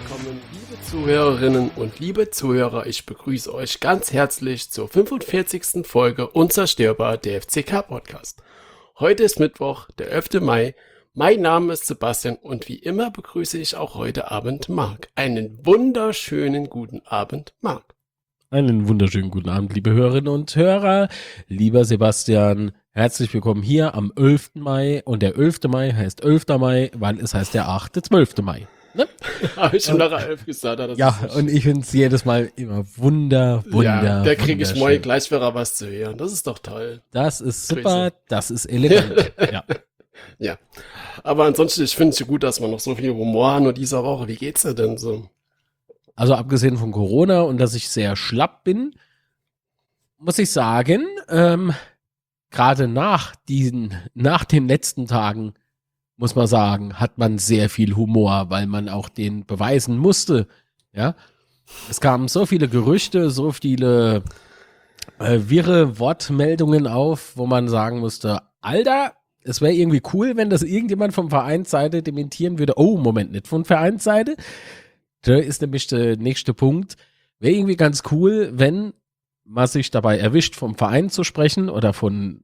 willkommen, liebe Zuhörerinnen und liebe Zuhörer. Ich begrüße euch ganz herzlich zur 45. Folge Unzerstörbar, der FCK-Podcast. Heute ist Mittwoch, der 11. Mai. Mein Name ist Sebastian und wie immer begrüße ich auch heute Abend Marc. Einen wunderschönen guten Abend, Marc. Einen wunderschönen guten Abend, liebe Hörerinnen und Hörer. Lieber Sebastian, herzlich willkommen hier am 11. Mai. Und der 11. Mai heißt 11. Mai, weil es heißt der 8. 12. Mai. Ne? Habe ich schon nach 11 gesagt. Ja, und ich finde es jedes Mal immer ja, da kriege ich morgen gleich wieder was zu hören. Das ist doch toll. Das ist super, das ist elegant. Ja. Ja, aber ansonsten, ich finde es gut, dass wir noch so viel Humor haben nur dieser Woche. Wie geht's dir denn so? Also abgesehen von Corona und dass ich sehr schlapp bin, muss ich sagen, gerade nach den letzten Tagen, muss man sagen, hat man sehr viel Humor, weil man auch den beweisen musste. Ja, es kamen so viele Gerüchte, so viele wirre Wortmeldungen auf, wo man sagen musste, Alter, es wäre irgendwie cool, wenn das irgendjemand von Vereinsseite dementieren würde. Oh, Moment, nicht von Vereinsseite. Da ist nämlich der nächste Punkt. Wäre irgendwie ganz cool, wenn man sich dabei erwischt, vom Verein zu sprechen oder von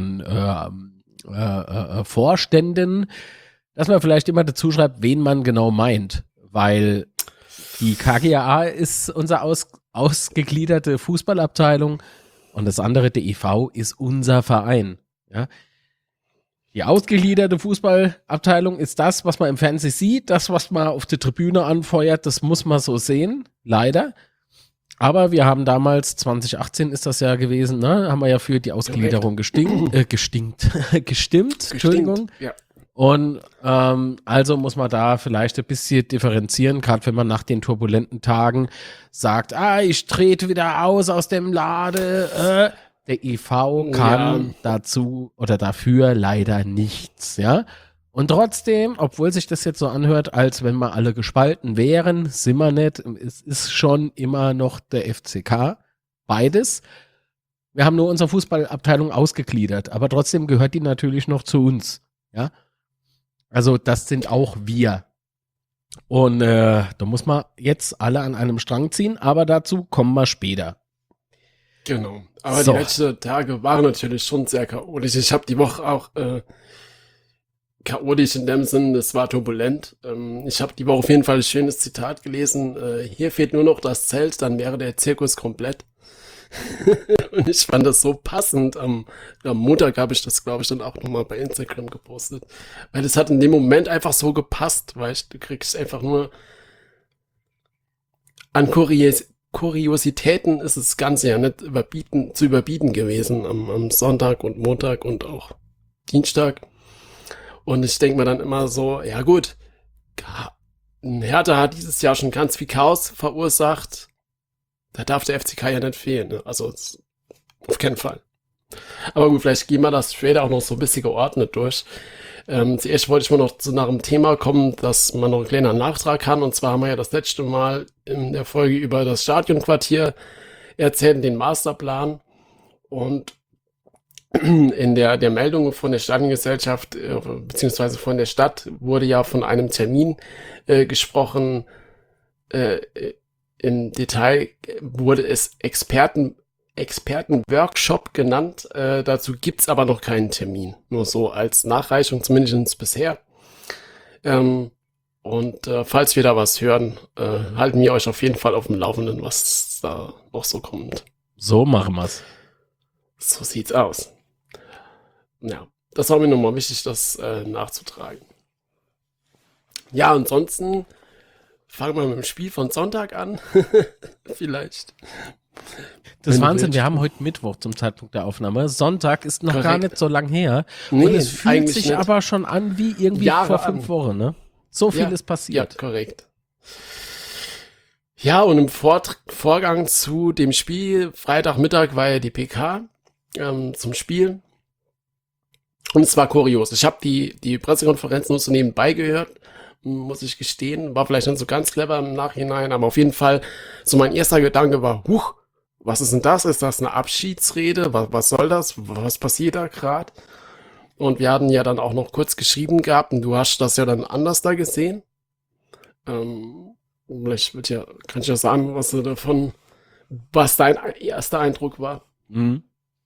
Vorständen, dass man vielleicht immer dazu schreibt, wen man genau meint. Weil die KGaA ist unsere ausgegliederte Fußballabteilung und das andere, der e.V., ist unser Verein. Ja. Die ausgegliederte Fußballabteilung ist das, was man im Fernsehen sieht, das, was man auf der Tribüne anfeuert, das muss man so sehen, leider. Aber wir haben damals, 2018 ist das ja gewesen, ne, haben wir ja für die Ausgliederung gestimmt, Entschuldigung. Ja. Und also muss man da vielleicht ein bisschen differenzieren, gerade wenn man nach den turbulenten Tagen sagt, ich trete wieder aus dem Lade, der e.V. kann dazu oder dafür leider nichts, ja. Und trotzdem, obwohl sich das jetzt so anhört, als wenn wir alle gespalten wären, sind wir nicht. Es ist schon immer noch der FCK, beides. Wir haben nur unsere Fußballabteilung ausgegliedert, aber trotzdem gehört die natürlich noch zu uns, ja. Also das sind auch wir. Und da muss man jetzt alle an einem Strang ziehen, aber dazu kommen wir später. Genau, aber die letzten Tage waren natürlich schon sehr chaotisch. Ich habe die Woche auch chaotisch in dem Sinn, es war turbulent. Ich habe die Woche auf jeden Fall ein schönes Zitat gelesen. Hier fehlt nur noch das Zelt, dann wäre der Zirkus komplett. Und ich fand das so passend. Am Montag habe ich das, glaube ich, dann auch nochmal bei Instagram gepostet. Weil es hat in dem Moment einfach so gepasst, weil du kriegst einfach nur an Kuriositäten ist das Ganze ja nicht zu überbieten gewesen am Sonntag und Montag und auch Dienstag. Und ich denke mir dann immer so, ja gut, Hertha hat dieses Jahr schon ganz viel Chaos verursacht. Da darf der FCK ja nicht fehlen. Ne? Also auf keinen Fall. Aber gut, vielleicht gehen wir das später auch noch so ein bisschen geordnet durch. Zuerst wollte ich mal noch nach einem Thema kommen, dass man noch einen kleinen Nachtrag kann. Und zwar haben wir ja das letzte Mal in der Folge über das Stadionquartier erzählt, den Masterplan. Und in der Meldung von der Stadiongesellschaft beziehungsweise von der Stadt wurde ja von einem Termin gesprochen. Im Detail wurde es Expertenworkshop genannt. Dazu gibt's aber noch keinen Termin. Nur so als Nachreichung, zumindest bisher. Falls wir da was hören, halten wir euch auf jeden Fall auf dem Laufenden, was da noch so kommt. So machen wir's. So sieht's aus. Ja, das war mir nochmal wichtig, das nachzutragen. Ja, ansonsten fangen wir mit dem Spiel von Sonntag an. Vielleicht. Das ist Wahnsinn, wir haben heute Mittwoch zum Zeitpunkt der Aufnahme. Sonntag ist noch gar nicht so lang her. Nee, und es fühlt sich nicht. Aber schon an wie irgendwie Jahre vor 5 Wochen, ne? So viel ist passiert. Ja, korrekt. Ja, und im Vorgang zu dem Spiel, Freitagmittag war ja die PK zum Spiel. Und es war kurios. Ich habe die Pressekonferenz nur so nebenbei gehört, muss ich gestehen. War vielleicht nicht so ganz clever im Nachhinein, aber auf jeden Fall so mein erster Gedanke war, was ist denn das? Ist das eine Abschiedsrede? Was soll das? Was passiert da gerade? Und wir hatten ja dann auch noch kurz geschrieben gehabt und du hast das ja dann anders da gesehen. Kann ich ja sagen, was dein erster Eindruck war. Mhm.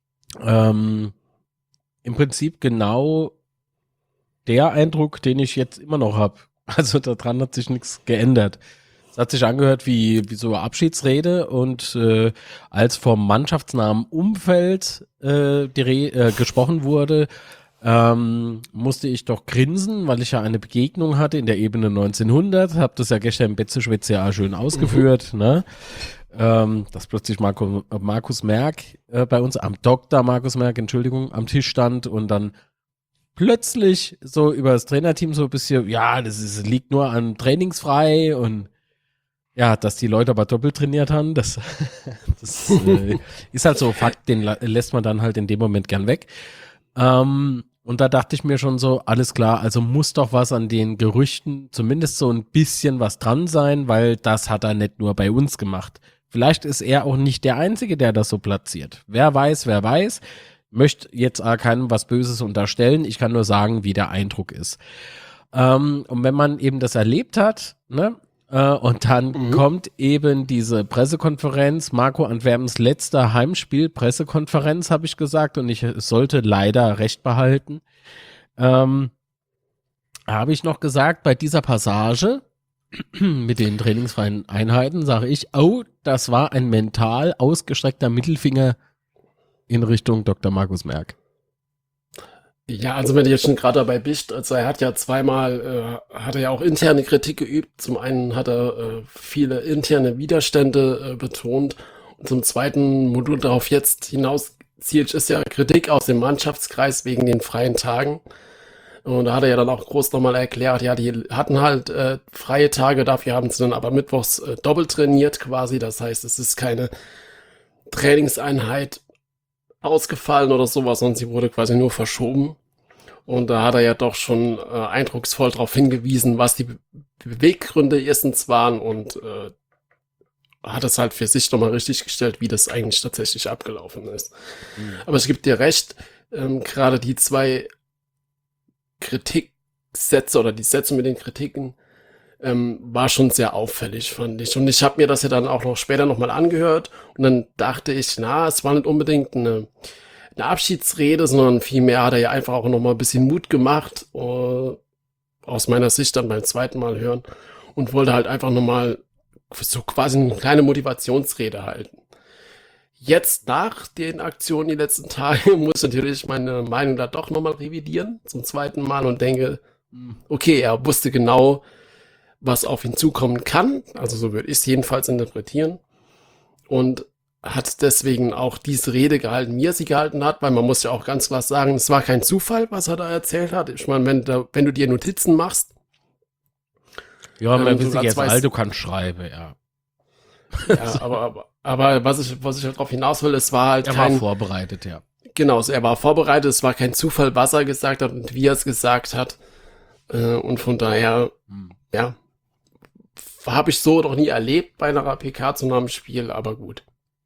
Im Prinzip genau der Eindruck, den ich jetzt immer noch habe. Also daran hat sich nichts geändert. Es hat sich angehört wie so eine Abschiedsrede und als vom mannschaftsnahen Umfeld gesprochen wurde, musste ich doch grinsen, weil ich ja eine Begegnung hatte in der Ebene 1900, habe das ja gestern im Betzeschwitz ja schön ausgeführt, ne? Dass plötzlich Markus Merck bei uns, Dr. Markus Merck, Entschuldigung, am Tisch stand und dann plötzlich so über das Trainerteam so ein bisschen, ja, liegt nur an trainingsfrei und ja, dass die Leute aber doppelt trainiert haben, das ist halt so Fakt, den lässt man dann halt in dem Moment gern weg. Und da dachte ich mir schon so, alles klar, also muss doch was an den Gerüchten, zumindest so ein bisschen was dran sein, weil das hat er nicht nur bei uns gemacht. Vielleicht ist er auch nicht der Einzige, der das so platziert. Wer weiß. Möchte jetzt keinem was Böses unterstellen. Ich kann nur sagen, wie der Eindruck ist. Und wenn man eben das erlebt hat, ne, und dann kommt eben diese Pressekonferenz, Marco Antwerpens letzter Heimspiel-Pressekonferenz, habe ich gesagt, und ich sollte leider recht behalten. Habe ich noch gesagt, bei dieser Passage mit den trainingsfreien Einheiten, sage ich, oh, das war ein mental ausgestreckter Mittelfinger in Richtung Dr. Markus Merck. Ja, also wenn du jetzt schon gerade dabei bist, also er hat ja zweimal, hat er ja auch interne Kritik geübt. Zum einen hat er viele interne Widerstände betont und zum zweiten, wo du darauf jetzt hinaus zielst, ist ja Kritik aus dem Mannschaftskreis wegen den freien Tagen. Und da hat er ja dann auch groß nochmal erklärt, ja, die hatten halt freie Tage, dafür haben sie dann aber mittwochs doppelt trainiert quasi. Das heißt, es ist keine Trainingseinheit ausgefallen oder sowas, sondern sie wurde quasi nur verschoben. Und da hat er ja doch schon eindrucksvoll darauf hingewiesen, was die Beweggründe erstens waren und hat es halt für sich nochmal richtig gestellt, wie das eigentlich tatsächlich abgelaufen ist. Aber es gibt dir recht, gerade die zwei Kritiksätze oder die Sätze mit den Kritiken war schon sehr auffällig, fand ich. Und ich habe mir das ja dann auch noch später nochmal angehört und dann dachte ich, es war nicht unbedingt eine Abschiedsrede, sondern vielmehr hat er ja einfach auch nochmal ein bisschen Mut gemacht, aus meiner Sicht dann beim zweiten Mal hören und wollte halt einfach nochmal so quasi eine kleine Motivationsrede halten. Jetzt nach den Aktionen die letzten Tage muss ich natürlich meine Meinung da doch nochmal revidieren zum zweiten Mal und denke, okay, er wusste genau, was auf ihn zukommen kann, also so würde ich es jedenfalls interpretieren und hat deswegen auch diese Rede gehalten, wie er sie gehalten hat, weil man muss ja auch ganz klar sagen, es war kein Zufall, was er da erzählt hat. Ich meine, wenn du dir Notizen machst. Ja, man wissen jetzt all, du kannst schreiben, ja. Ja, aber was ich halt darauf hinaus will, es war halt er war vorbereitet, ja. Genau, er war vorbereitet, es war kein Zufall, was er gesagt hat und wie er es gesagt hat. Und von daher, ja, habe ich so noch nie erlebt bei einer PK zu einem Spiel, aber gut.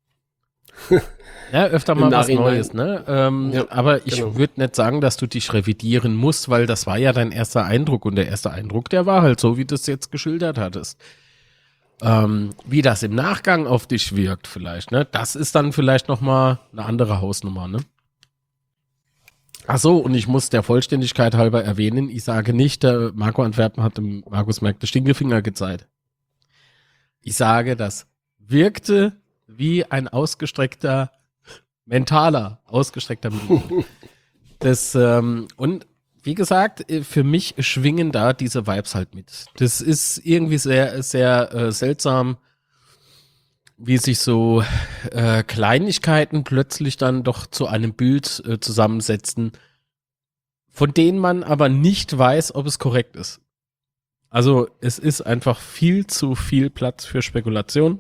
Ja, öfter mal was Neues, ne? Ja, aber ich würde nicht sagen, dass du dich revidieren musst, weil das war ja dein erster Eindruck und der erste Eindruck, der war halt so, wie du es jetzt geschildert hattest. Wie das im Nachgang auf dich wirkt vielleicht, ne? Das ist dann vielleicht nochmal eine andere Hausnummer, ne? Ach so, und ich muss der Vollständigkeit halber erwähnen, ich sage nicht, der Marco Antwerpen hat dem Markus Merck den Stinkefinger gezeigt. Ich sage, das wirkte wie ein ausgestreckter Mittelfinger. Das, und wie gesagt, für mich schwingen da diese Vibes halt mit. Das ist irgendwie sehr, sehr seltsam, wie sich so Kleinigkeiten plötzlich dann doch zu einem Bild zusammensetzen, von denen man aber nicht weiß, ob es korrekt ist. Also es ist einfach viel zu viel Platz für Spekulation.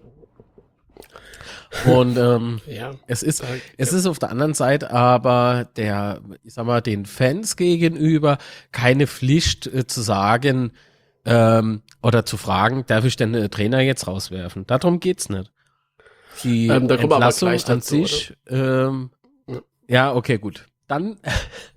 Und es ist auf der anderen Seite aber den Fans gegenüber keine Pflicht zu sagen oder zu fragen, darf ich denn den Trainer jetzt rauswerfen? Darum geht's nicht. Die Entlassung an sich, ja, okay, gut. Dann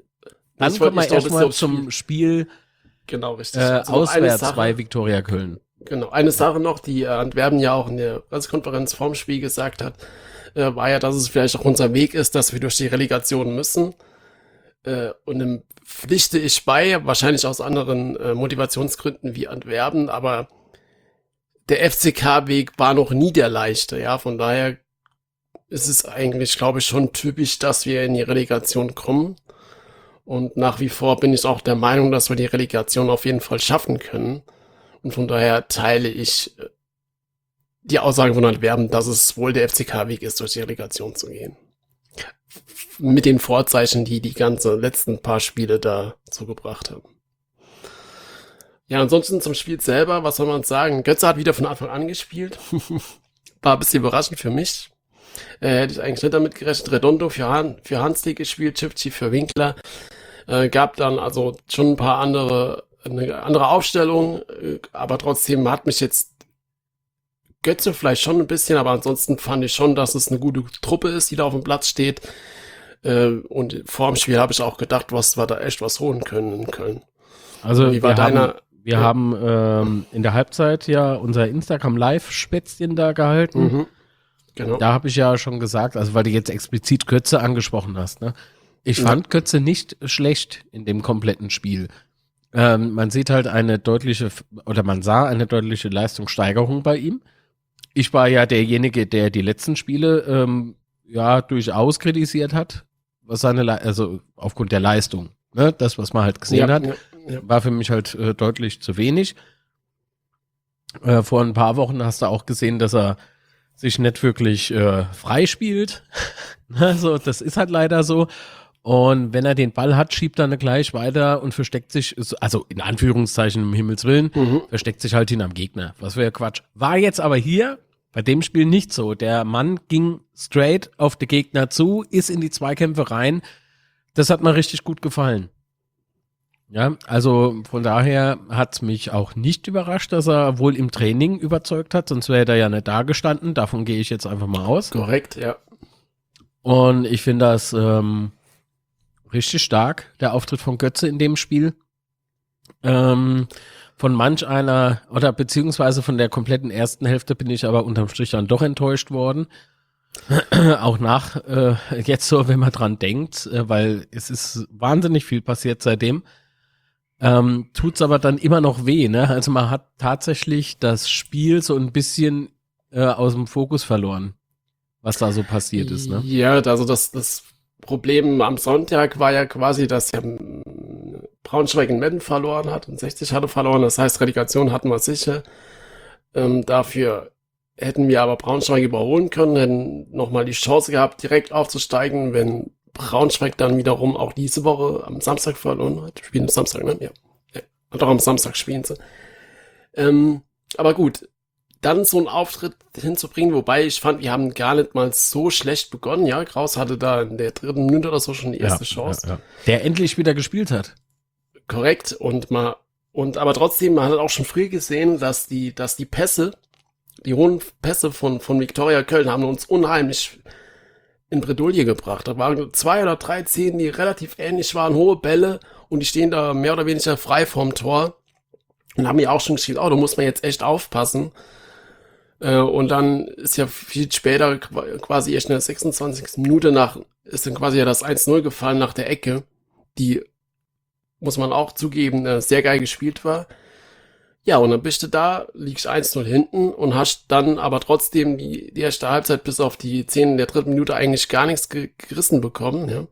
kommen wir erstmal zum Spiel genau, richtig. auswärts bei Viktoria Köln. Genau. Eine Sache noch, die Antwerpen ja auch in der Pressekonferenz vorm Spiel gesagt hat, war ja, dass es vielleicht auch unser Weg ist, dass wir durch die Relegation müssen. Und dem pflichte ich bei, wahrscheinlich aus anderen Motivationsgründen wie Antwerpen, aber der FCK-Weg war noch nie der leichte, ja, von daher ist es eigentlich, glaube ich, schon typisch, dass wir in die Relegation kommen. Und nach wie vor bin ich auch der Meinung, dass wir die Relegation auf jeden Fall schaffen können. Und von daher teile ich die Aussage von Antwerpen, dass es wohl der FCK-Weg ist, durch die Relegation zu gehen. Mit den Vorzeichen, die die ganzen letzten paar Spiele da zugebracht haben. Ja, ansonsten zum Spiel selber, was soll man sagen? Götze hat wieder von Anfang an gespielt. War ein bisschen überraschend für mich. Hätte ich eigentlich nicht damit gerechnet. Redondo für Hansli gespielt, Chipchi für Winkler. Gab dann also schon eine andere Aufstellung, aber trotzdem hat mich jetzt Götze vielleicht schon ein bisschen, aber ansonsten fand ich schon, dass es eine gute Truppe ist, die da auf dem Platz steht. Und vor dem Spiel habe ich auch gedacht, was wir da echt was holen können in Köln. Also wie war wir haben in der Halbzeit ja unser Instagram-Live-Spätzchen da gehalten. Mhm. Genau. Da habe ich ja schon gesagt, also weil du jetzt explizit Götze angesprochen hast, ne? Ich fand Götze nicht schlecht in dem kompletten Spiel. Man sieht halt man sah eine deutliche Leistungssteigerung bei ihm. Ich war ja derjenige, der die letzten Spiele durchaus kritisiert hat, was also aufgrund der Leistung, ne? Das, was man halt gesehen hat, war für mich halt deutlich zu wenig. Vor ein paar Wochen hast du auch gesehen, dass er sich nicht wirklich frei spielt. Also, das ist halt leider so. Und wenn er den Ball hat, schiebt er gleich weiter und versteckt sich, also in Anführungszeichen um Himmels Willen, versteckt sich halt hinterm Gegner. Was wäre Quatsch. War jetzt aber hier bei dem Spiel nicht so. Der Mann ging straight auf den Gegner zu, ist in die Zweikämpfe rein. Das hat mir richtig gut gefallen. Ja, also von daher hat's mich auch nicht überrascht, dass er wohl im Training überzeugt hat, sonst wäre er ja nicht da gestanden. Davon gehe ich jetzt einfach mal aus. Korrekt, ja. Und ich finde das richtig stark, der Auftritt von Götze in dem Spiel. Von manch einer, oder beziehungsweise von der kompletten ersten Hälfte bin ich aber unterm Strich dann doch enttäuscht worden. Auch nach jetzt so, wenn man dran denkt, weil es ist wahnsinnig viel passiert seitdem. Tut's aber dann immer noch weh, ne? Also man hat tatsächlich das Spiel so ein bisschen aus dem Fokus verloren, was da so passiert ist, ne? Ja, also das Problem am Sonntag war ja quasi, dass ja Braunschweig in Meppen verloren hat und 60 hatte verloren. Das heißt, Relegation hatten wir sicher. Dafür hätten wir aber Braunschweig überholen können, hätten nochmal die Chance gehabt, direkt aufzusteigen, wenn Braunschweig dann wiederum auch diese Woche am Samstag verloren hat. Spielen am Samstag, ne? Ja. Und auch am Samstag spielen sie. Aber gut, dann so einen Auftritt hinzubringen, wobei ich fand, wir haben gar nicht mal so schlecht begonnen. Ja, Kraus hatte da in der 3. Minute oder so schon die erste Chance. Ja. Der endlich wieder gespielt hat. Korrekt. Aber trotzdem, man hat auch schon früh gesehen, dass die Pässe, die hohen Pässe von Viktoria Köln haben uns unheimlich in Bredouille gebracht. Da waren 2 oder 3 Szenen, die relativ ähnlich waren, hohe Bälle und die stehen da mehr oder weniger frei vorm Tor und haben mir auch schon geschrieben, da muss man jetzt echt aufpassen. Und dann ist ja viel später, quasi erst in der 26. Minute ist dann quasi ja das 1-0 gefallen nach der Ecke, die, muss man auch zugeben, sehr geil gespielt war. Ja, und dann bist du da, liegst 1-0 hinten und hast dann aber trotzdem die erste Halbzeit bis auf die 10 der 3. Minute eigentlich gar nichts gerissen bekommen, ja.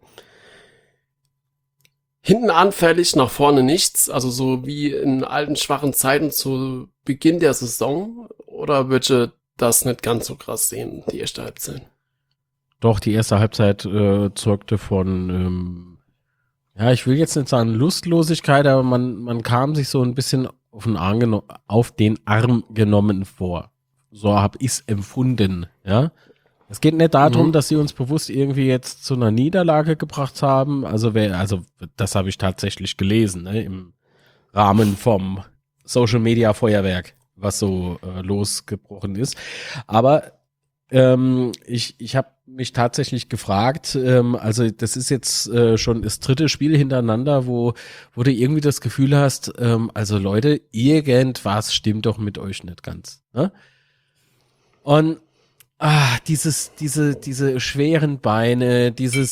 Hinten anfällig, nach vorne nichts, also so wie in alten schwachen Zeiten zu Beginn der Saison, oder würdest du das nicht ganz so krass sehen, die erste Halbzeit? Doch, die erste Halbzeit zeugte von, ich will jetzt nicht sagen Lustlosigkeit, aber man kam sich so ein bisschen auf den Arm genommen vor. So habe ich es empfunden, ja. Es geht nicht darum, dass sie uns bewusst irgendwie jetzt zu einer Niederlage gebracht haben. Also das habe ich tatsächlich gelesen, ne, im Rahmen vom Social Media Feuerwerk, was so losgebrochen ist. Aber ich habe mich tatsächlich gefragt, also das ist jetzt schon das dritte Spiel hintereinander, wo du irgendwie das Gefühl hast, also Leute, irgendwas stimmt doch mit euch nicht ganz. Ne? Und diese schweren Beine,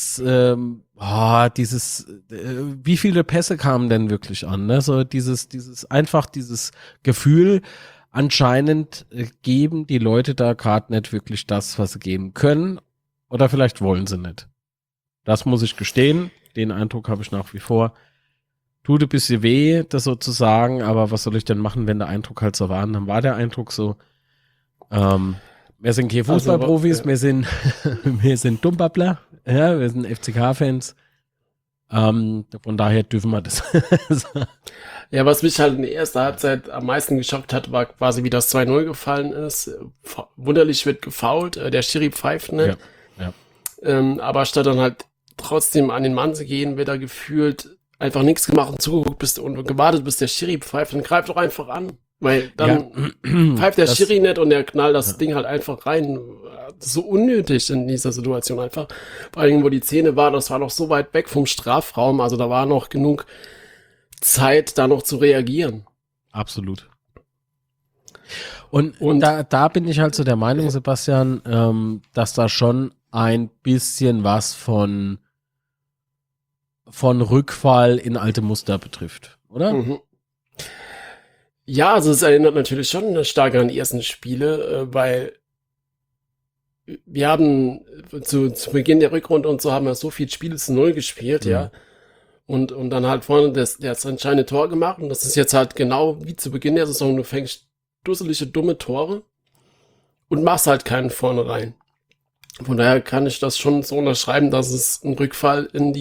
wie viele Pässe kamen denn wirklich an? Ne? So dieses Gefühl, anscheinend geben die Leute da gerade nicht wirklich das, was sie geben können. Oder vielleicht wollen sie nicht. Das muss ich gestehen. Den Eindruck habe ich nach wie vor. Tut ein bisschen weh, das sozusagen, aber was soll ich denn machen, wenn der Eindruck halt so war? Und dann war der Eindruck so. Wir sind keine Fußballprofis, ja. wir sind Dummbabbler, ja, wir sind FCK-Fans. Von daher dürfen wir das. Ja, was mich halt in der ersten Halbzeit am meisten geschockt hat, war quasi, wie das 2-0 gefallen ist. Wunderlich wird gefoult, der Schiri pfeift nicht. Ja. Aber statt dann halt trotzdem an den Mann zu gehen, wird er gefühlt einfach nichts gemacht und zugeguckt und gewartet, bis der Schiri pfeift. Dann greift doch einfach an. Weil dann pfeift der Schiri nicht und der knallt das Ding halt einfach rein. So unnötig in dieser Situation einfach. Vor allem, wo die Szene war, das war noch so weit weg vom Strafraum. Also da war noch genug Zeit, da noch zu reagieren. Absolut. Und da bin ich halt so der Meinung, Sebastian, dass da schon ein bisschen was von Rückfall in alte Muster betrifft, oder? Mhm. Ja, also es erinnert natürlich schon stark an die ersten Spiele, weil wir haben zu Beginn der Rückrunde und so haben wir so viele Spiele zu 0 gespielt, ja. Und dann halt vorne das entscheidende Tor gemacht. Und das ist jetzt halt genau wie zu Beginn der Saison. Du fängst dusselige, dumme Tore und machst halt keinen vorne rein. Von daher kann ich das schon so unterschreiben, dass es ein Rückfall in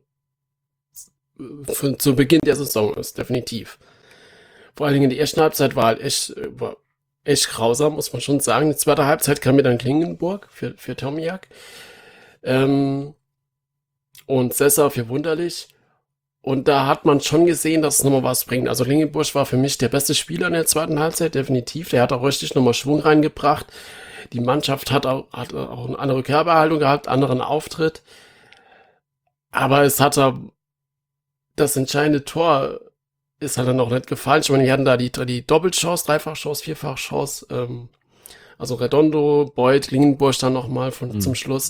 zu Beginn der Saison ist, definitiv. Vor allen Dingen in der ersten Halbzeit war halt echt grausam, muss man schon sagen. Die zweite Halbzeit kam mir dann Klingenburg für Tomiak. Und Sessa für Wunderlich. Und da hat man schon gesehen, dass es nochmal was bringt. Also Klingenburg war für mich der beste Spieler in der zweiten Halbzeit, definitiv. Der hat auch richtig nochmal Schwung reingebracht. Die Mannschaft hat auch eine andere Körperhaltung gehabt, anderen Auftritt. Aber es hat das entscheidende Tor ist halt dann auch nicht gefallen. Ich meine, die hatten da die Doppelchance, Dreifachchance, Vierfachchance. Also Redondo, Beuth, Klingenburg dann nochmal zum Schluss.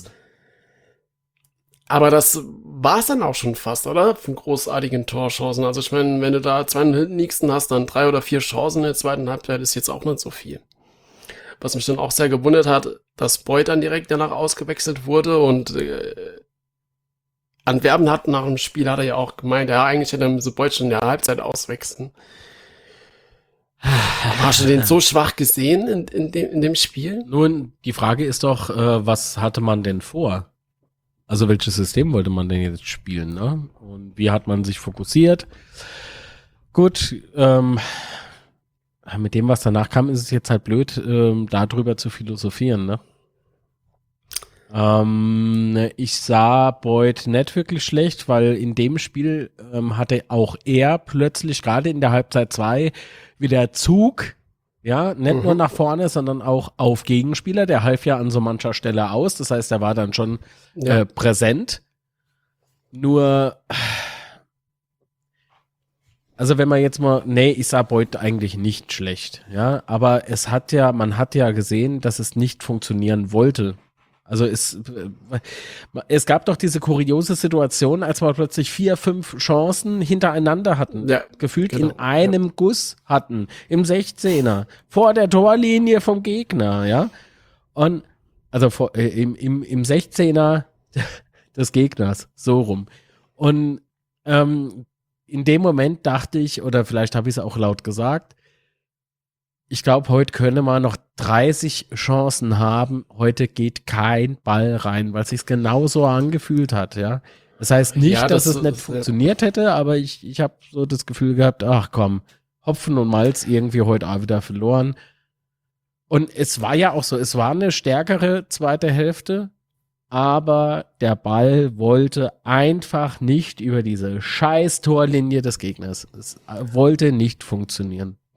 Aber das war's dann auch schon fast, oder? Von großartigen Torchancen. Also ich meine, wenn du da 2-0 hinten liegst und hast dann 3 oder 4 Chancen in der zweiten Halbzeit, ist jetzt auch nicht so viel. Was mich dann auch sehr gewundert hat, dass Beuth dann direkt danach ausgewechselt wurde und Antwerpen hat nach dem Spiel, hat er ja auch gemeint, ja, eigentlich hätte er so Beuth schon in der Halbzeit auswechseln. Hast du den so schwach gesehen in dem Spiel? Nun, die Frage ist doch, was hatte man denn vor? Also welches System wollte man denn jetzt spielen, ne? Und wie hat man sich fokussiert? Gut, mit dem, was danach kam, ist es jetzt halt blöd, darüber zu philosophieren, ne? Ich sah Beuth nicht wirklich schlecht, weil in dem Spiel hatte auch er plötzlich gerade in der Halbzeit 2 wieder Zug, ja, nicht nur nach vorne, sondern auch auf Gegenspieler. Der half ja an so mancher Stelle aus, das heißt, er war dann schon präsent. Nur, also wenn man jetzt mal, ich sah Beuth eigentlich nicht schlecht, ja, aber man hat ja gesehen, dass es nicht funktionieren wollte. Also es gab doch diese kuriose Situation, als wir plötzlich 4, 5 Chancen hintereinander hatten, gefühlt in einem Guss hatten, im 16er, vor der Torlinie vom Gegner, ja. Und also im 16er des Gegners, so rum. Und in dem Moment dachte ich, oder vielleicht habe ich es auch laut gesagt, ich glaube, heute könne man noch 30 Chancen haben. Heute geht kein Ball rein, weil es sich genauso angefühlt hat, ja. Das heißt nicht, dass es nicht funktioniert hätte, aber ich habe so das Gefühl gehabt, ach komm, Hopfen und Malz irgendwie heute auch wieder verloren. Und es war ja auch so, es war eine stärkere zweite Hälfte, aber der Ball wollte einfach nicht über diese scheiß Torlinie des Gegners. Es wollte nicht funktionieren.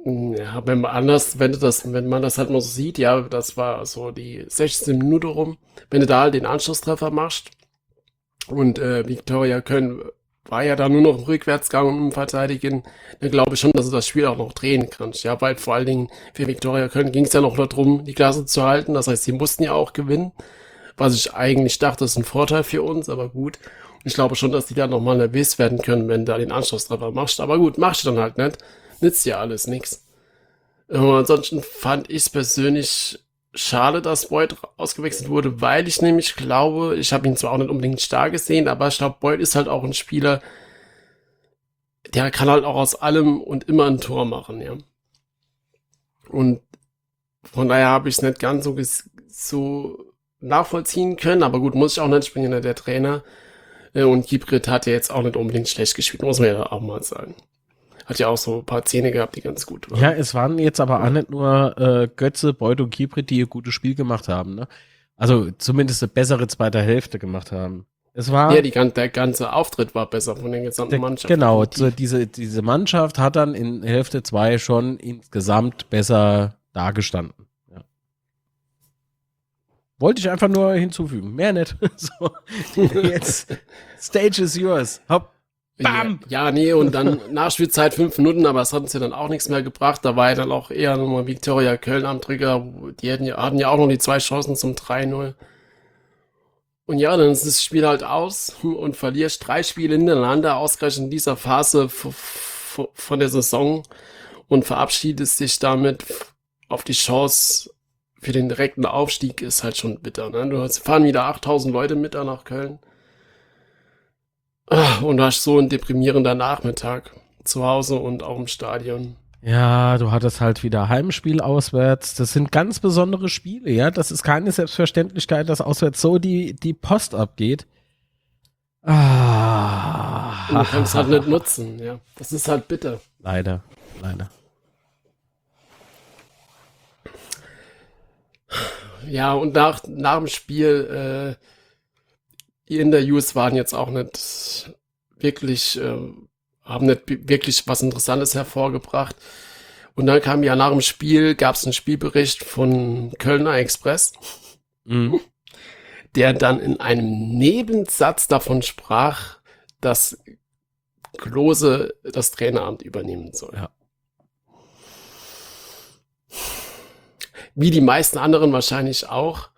Ja, wenn man das halt mal so sieht, ja, das war so die 16. Minute rum, wenn du da halt den Anschlusstreffer machst und Viktoria Köln war ja da nur noch im Rückwärtsgang und im Verteidigen, dann glaube ich schon, dass du das Spiel auch noch drehen kannst, ja, weil vor allen Dingen für Viktoria Köln ging es ja noch darum, die Klasse zu halten, das heißt, sie mussten ja auch gewinnen, was ich eigentlich dachte, ist ein Vorteil für uns, aber gut. Ich glaube schon, dass die da nochmal nervös werden können, wenn du da den Anschlusstreffer machst, aber gut, machst du dann halt nicht, nützt ja alles nix. Ansonsten fand ich es persönlich schade, dass Boyd ausgewechselt wurde, weil ich nämlich glaube, ich habe ihn zwar auch nicht unbedingt stark gesehen, aber ich glaube, Boyd ist halt auch ein Spieler, der kann halt auch aus allem und immer ein Tor machen, ja. Und von daher habe ich es nicht ganz so nachvollziehen können, aber gut, muss ich auch nicht, ich bin ja nicht der Trainer. Und Gibrit hat ja jetzt auch nicht unbedingt schlecht gespielt, muss man ja auch mal sagen. Hat ja auch so ein paar Szene gehabt, die ganz gut waren. Ja, es waren jetzt aber auch nicht nur Götze, Boyd und Gibrit, die ein gutes Spiel gemacht haben, ne? Also zumindest eine bessere zweite Hälfte gemacht haben. Es war Ja, der ganze Auftritt war besser von den gesamten Mannschaften. Genau, diese Mannschaft hat dann in Hälfte 2 schon insgesamt besser dagestanden. Ja. Wollte ich einfach nur hinzufügen, mehr nicht. So, jetzt, Stage is yours. Hopp. Bam! Ja, nee, und dann Nachspielzeit 5 Minuten, aber es hat uns ja dann auch nichts mehr gebracht. Da war ja dann auch eher nochmal Viktoria Köln am Trigger. Die hatten ja auch noch die 2 Chancen zum 3-0. Und ja, dann ist das Spiel halt aus und verlierst 3 Spiele hintereinander, ausgerechnet in dieser Phase von der Saison und verabschiedest dich damit auf die Chance für den direkten Aufstieg, ist halt schon bitter. Ne? Du fahren wieder 8000 Leute mit da nach Köln. Und du hast so ein deprimierender Nachmittag zu Hause und auch im Stadion. Ja, du hattest halt wieder Heimspiel auswärts. Das sind ganz besondere Spiele, ja. Das ist keine Selbstverständlichkeit, dass auswärts so die Post abgeht. Und du kannst halt nicht nutzen, ja. Das ist halt bitter. Leider. Ja, und nach dem Spiel, die Interviews waren jetzt auch nicht wirklich, haben nicht wirklich was Interessantes hervorgebracht. Und dann kam ja nach dem Spiel, gab es einen Spielbericht von Kölner Express, der dann in einem Nebensatz davon sprach, dass Klose das Traineramt übernehmen soll. Ja. Wie die meisten anderen wahrscheinlich auch,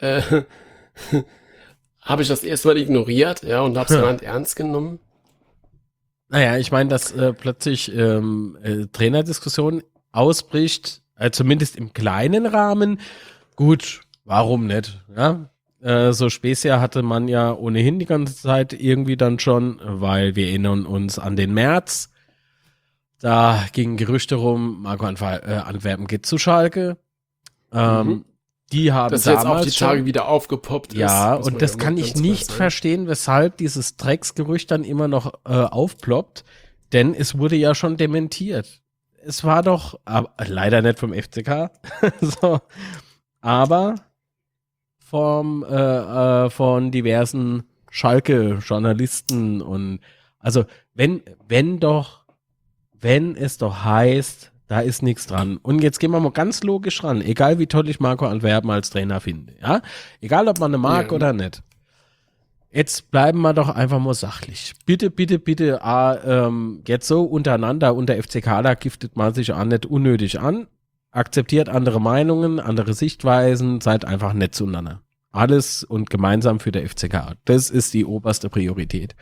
habe ich das erstmal ignoriert, ja, und habe es dann ernst genommen. Naja, ich meine, dass plötzlich Trainerdiskussion ausbricht, zumindest im kleinen Rahmen. Gut, warum nicht? Ja? So Spezia hatte man ja ohnehin die ganze Zeit irgendwie dann schon, weil wir erinnern uns an den März. Da gingen Gerüchte rum, Marco Antwerpen geht zu Schalke. Die haben das jetzt auch die Tage wieder aufgepoppt ist. Ja, und das kann ich nicht verstehen, weshalb dieses Drecksgerücht dann immer noch aufploppt, denn es wurde ja schon dementiert. Es war doch, leider nicht vom FCK, so, aber von diversen Schalke-Journalisten und also wenn es doch heißt, da ist nichts dran. Und jetzt gehen wir mal ganz logisch ran. Egal wie toll ich Marco Antwerpen als Trainer finde. Ja? Egal ob man eine mag oder nicht. Jetzt bleiben wir doch einfach mal sachlich. Bitte, jetzt so untereinander, unter FCK, da giftet man sich auch nicht unnötig an. Akzeptiert andere Meinungen, andere Sichtweisen, seid einfach nett zueinander. Alles und gemeinsam für der FCK. Das ist die oberste Priorität.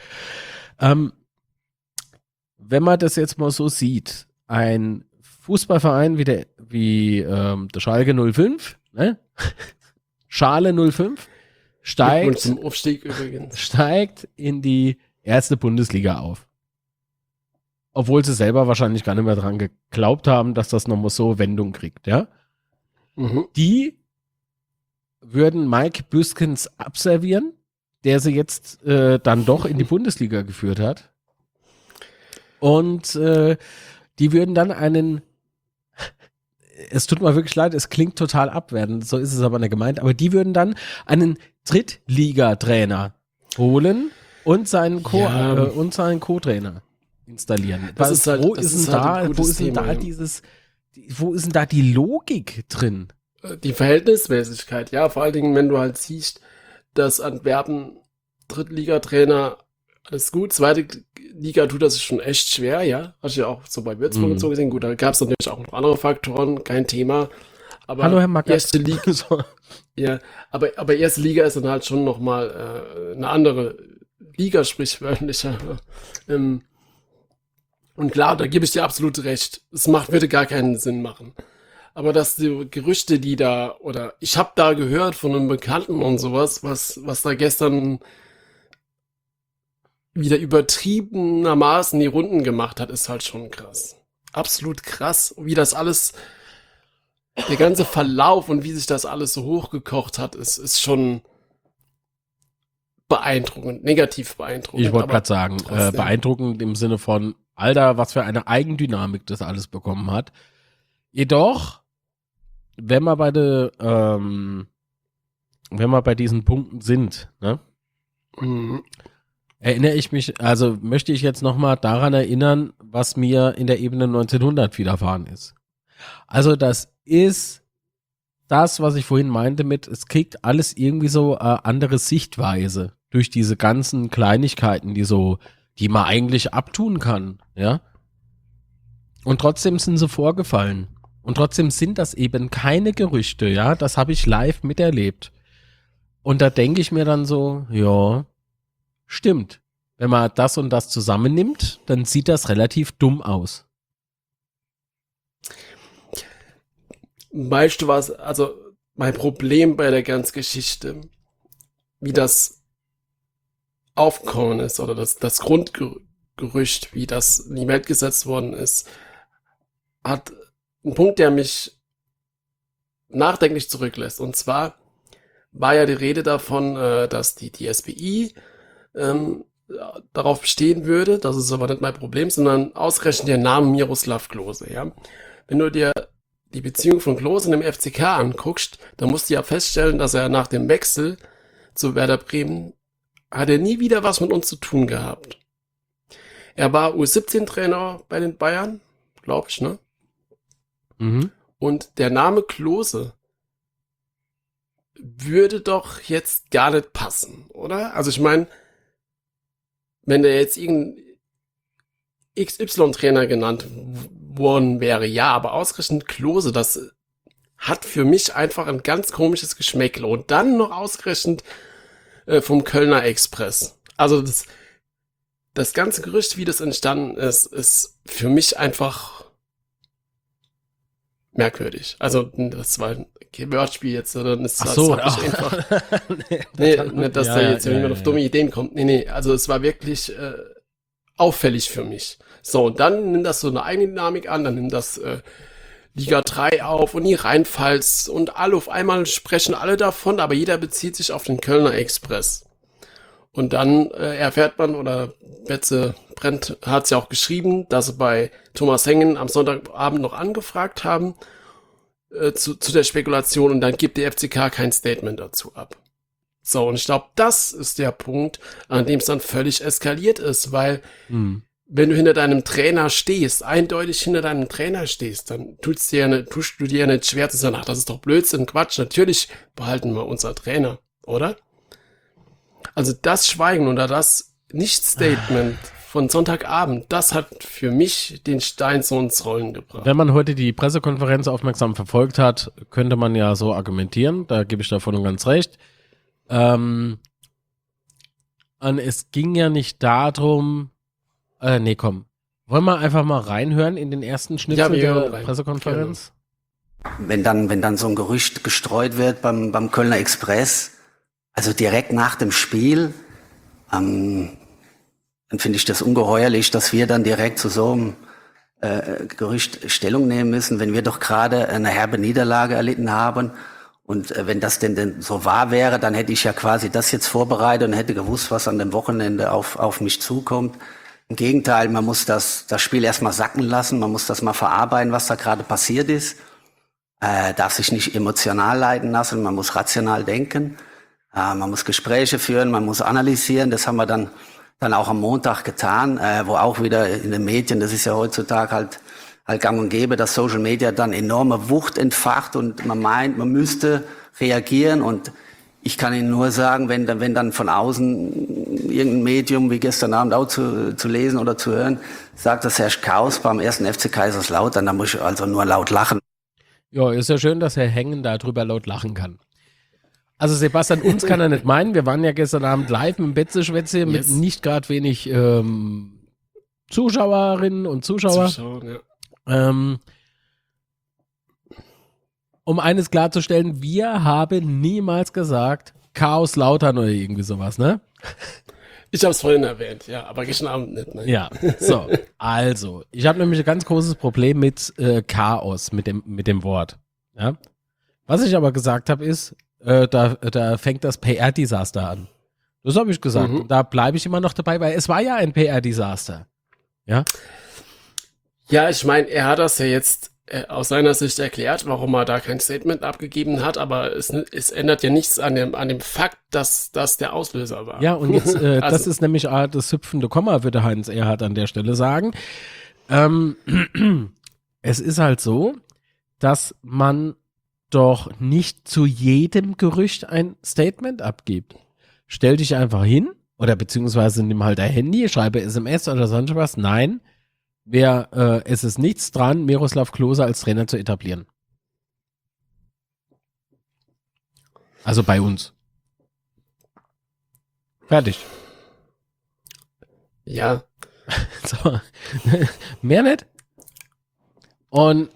Wenn man das jetzt mal so sieht, ein Fußballverein wie der Schalke 05, ne? Schale 05, steigt zum Aufstieg übrigens. Steigt in die erste Bundesliga auf. Obwohl sie selber wahrscheinlich gar nicht mehr dran geglaubt haben, dass das nochmal so Wendung kriegt, ja? Die würden Mike Büskens abservieren, der sie jetzt dann doch in die Bundesliga geführt hat. Und die würden dann es tut mir wirklich leid, es klingt total abwertend, so ist es aber nicht gemeint, aber die würden dann einen Drittligatrainer holen und seinen Co-Trainer installieren. Wo ist denn da dieses Wo ist denn da die Logik drin? Die Verhältnismäßigkeit, ja, vor allen Dingen, wenn du halt siehst, dass Antwerpen Drittligatrainer, alles gut, zweite Liga tut das schon echt schwer, ja. Hast du ja auch so bei Würzburg und so gesehen. Gut, da gab es natürlich auch noch andere Faktoren, kein Thema. Aber Hallo, Herr Macker. erste Liga, ja, aber erste Liga ist dann halt schon nochmal eine andere Liga, sprichwörtlicher. Und klar, da gebe ich dir absolut recht. Würde gar keinen Sinn machen. Aber dass die Gerüchte, die da, oder ich habe da gehört von einem Bekannten und sowas, was da gestern wieder übertriebenermaßen die Runden gemacht hat, ist halt schon krass. Absolut krass, wie das alles, der ganze Verlauf und wie sich das alles so hochgekocht hat, ist schon beeindruckend, negativ beeindruckend. Ich wollte gerade sagen, trotzdem. beeindruckend im Sinne von, Alter, was für eine Eigendynamik das alles bekommen hat. Jedoch, wenn wir bei diesen Punkten sind, ne, möchte ich jetzt nochmal daran erinnern, was mir in der Ebene 1900 widerfahren ist. Also das ist das, was ich vorhin meinte mit, es kriegt alles irgendwie so andere Sichtweise durch diese ganzen Kleinigkeiten, die man eigentlich abtun kann, ja. Und trotzdem sind sie vorgefallen. Und trotzdem sind das eben keine Gerüchte, ja. Das habe ich live miterlebt. Und da denke ich mir dann so, ja, stimmt. Wenn man das und das zusammennimmt, dann sieht das relativ dumm aus. Weißt du was, also mein Problem bei der ganzen Geschichte, wie das aufgekommen ist oder das Grundgerücht, wie das in die Welt gesetzt worden ist, hat einen Punkt, der mich nachdenklich zurücklässt. Und zwar war ja die Rede davon, dass die SPI darauf bestehen würde, das ist aber nicht mein Problem, sondern ausgerechnet der Name Miroslav Klose, ja. Wenn du dir die Beziehung von Klose in dem FCK anguckst, dann musst du ja feststellen, dass er nach dem Wechsel zu Werder Bremen hat er nie wieder was mit uns zu tun gehabt. Er war U17-Trainer bei den Bayern, glaube ich, ne? Mhm. Und der Name Klose würde doch jetzt gar nicht passen, oder? Also ich meine, wenn der jetzt irgendein XY-Trainer genannt worden wäre, ja, aber ausgerechnet Klose, das hat für mich einfach ein ganz komisches Geschmäckle. Und dann noch ausgerechnet vom Kölner Express. Also das ganze Gerücht, wie das entstanden ist für mich einfach merkwürdig. Also das war kein Wordspiel jetzt, sondern es Ach so, das hab ich einfach. Nee, nicht, dass da jetzt jemand auf dumme Ideen kommt. Nee, also es war wirklich auffällig für mich. So, und dann nimmt das so eine eigene Dynamik an, dann nimmt das Liga 3 auf und die Rheinpfalz und alle auf einmal sprechen alle davon, aber jeder bezieht sich auf den Kölner Express. Und dann erfährt man, oder Betze Brent hat es ja auch geschrieben, dass sie bei Thomas Hengen am Sonntagabend noch angefragt haben zu der Spekulation, und dann gibt die FCK kein Statement dazu ab. So, und ich glaube, das ist der Punkt, an dem es dann völlig eskaliert ist, weil wenn du hinter deinem Trainer stehst, eindeutig hinter deinem Trainer stehst, dann tust du dir ja nicht schwer zu sagen, ach, das ist doch Blödsinn, Quatsch, natürlich behalten wir unser Trainer, oder? Also das Schweigen oder das Nicht-Statement von Sonntagabend, das hat für mich den Stein so ins Rollen gebracht. Wenn man heute die Pressekonferenz aufmerksam verfolgt hat, könnte man ja so argumentieren, da gebe ich davon ganz recht. Und es ging ja nicht darum, wollen wir einfach mal reinhören in den ersten Schnipsel der Pressekonferenz? Wenn dann so ein Gerücht gestreut wird beim Kölner Express, also direkt nach dem Spiel, dann finde ich das ungeheuerlich, dass wir dann direkt zu so einem Gerücht Stellung nehmen müssen, wenn wir doch gerade eine herbe Niederlage erlitten haben. Und wenn das denn so wahr wäre, dann hätte ich ja quasi das jetzt vorbereitet und hätte gewusst, was an dem Wochenende auf mich zukommt. Im Gegenteil, man muss das Spiel erstmal sacken lassen, man muss das mal verarbeiten, was da gerade passiert ist. Darf sich nicht emotional leiten lassen, man muss rational denken. Man muss Gespräche führen, man muss analysieren. Das haben wir dann auch am Montag getan, wo auch wieder in den Medien, das ist ja heutzutage halt gang und gäbe, dass Social Media dann enorme Wucht entfacht und man meint, man müsste reagieren. Und ich kann Ihnen nur sagen, wenn dann von außen irgendein Medium wie gestern Abend auch zu lesen oder zu hören, sagt, das herrscht Chaos beim ersten FC Kaiserslautern, dann muss ich also nur laut lachen. Ja, ist ja schön, dass Herr Hengen darüber laut lachen kann. Also Sebastian, uns kann er nicht meinen. Wir waren ja gestern Abend live mit dem Betze-Schwätze mit nicht gerade wenig Zuschauerinnen und Zuschauer. Ja. Um eines klarzustellen, wir haben niemals gesagt Chaos Lautern oder irgendwie sowas, ne? Ich habe es vorhin erwähnt, ja, aber gestern Abend nicht. Ne? Ja, so, also, ich habe nämlich ein ganz großes Problem mit Chaos, mit dem Wort. Ja? Was ich aber gesagt habe ist, da fängt das PR-Desaster an. Das habe ich gesagt. Und da bleibe ich immer noch dabei, weil es war ja ein PR-Desaster. Ja? Ja, ich meine, er hat das ja jetzt aus seiner Sicht erklärt, warum er da kein Statement abgegeben hat, aber es ändert ja nichts an dem Fakt, dass das der Auslöser war. Ja, und jetzt, das ist nämlich das hüpfende Komma, würde Heinz Erhardt an der Stelle sagen. Es ist halt so, dass man doch nicht zu jedem Gerücht ein Statement abgibt. Stell dich einfach hin oder beziehungsweise nimm halt dein Handy, schreibe SMS oder sonst was. Nein, es ist nichts dran, Miroslav Klose als Trainer zu etablieren. Also bei uns. Fertig. Ja. So. Mehr nicht. Und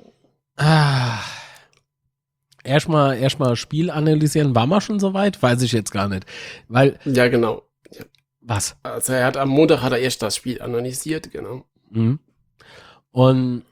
erstmal Spiel analysieren. War man schon soweit? Weiß ich jetzt gar nicht. Weil. Ja, genau. Ja. Was? Also am Montag hat er erst das Spiel analysiert, genau. Mhm. Und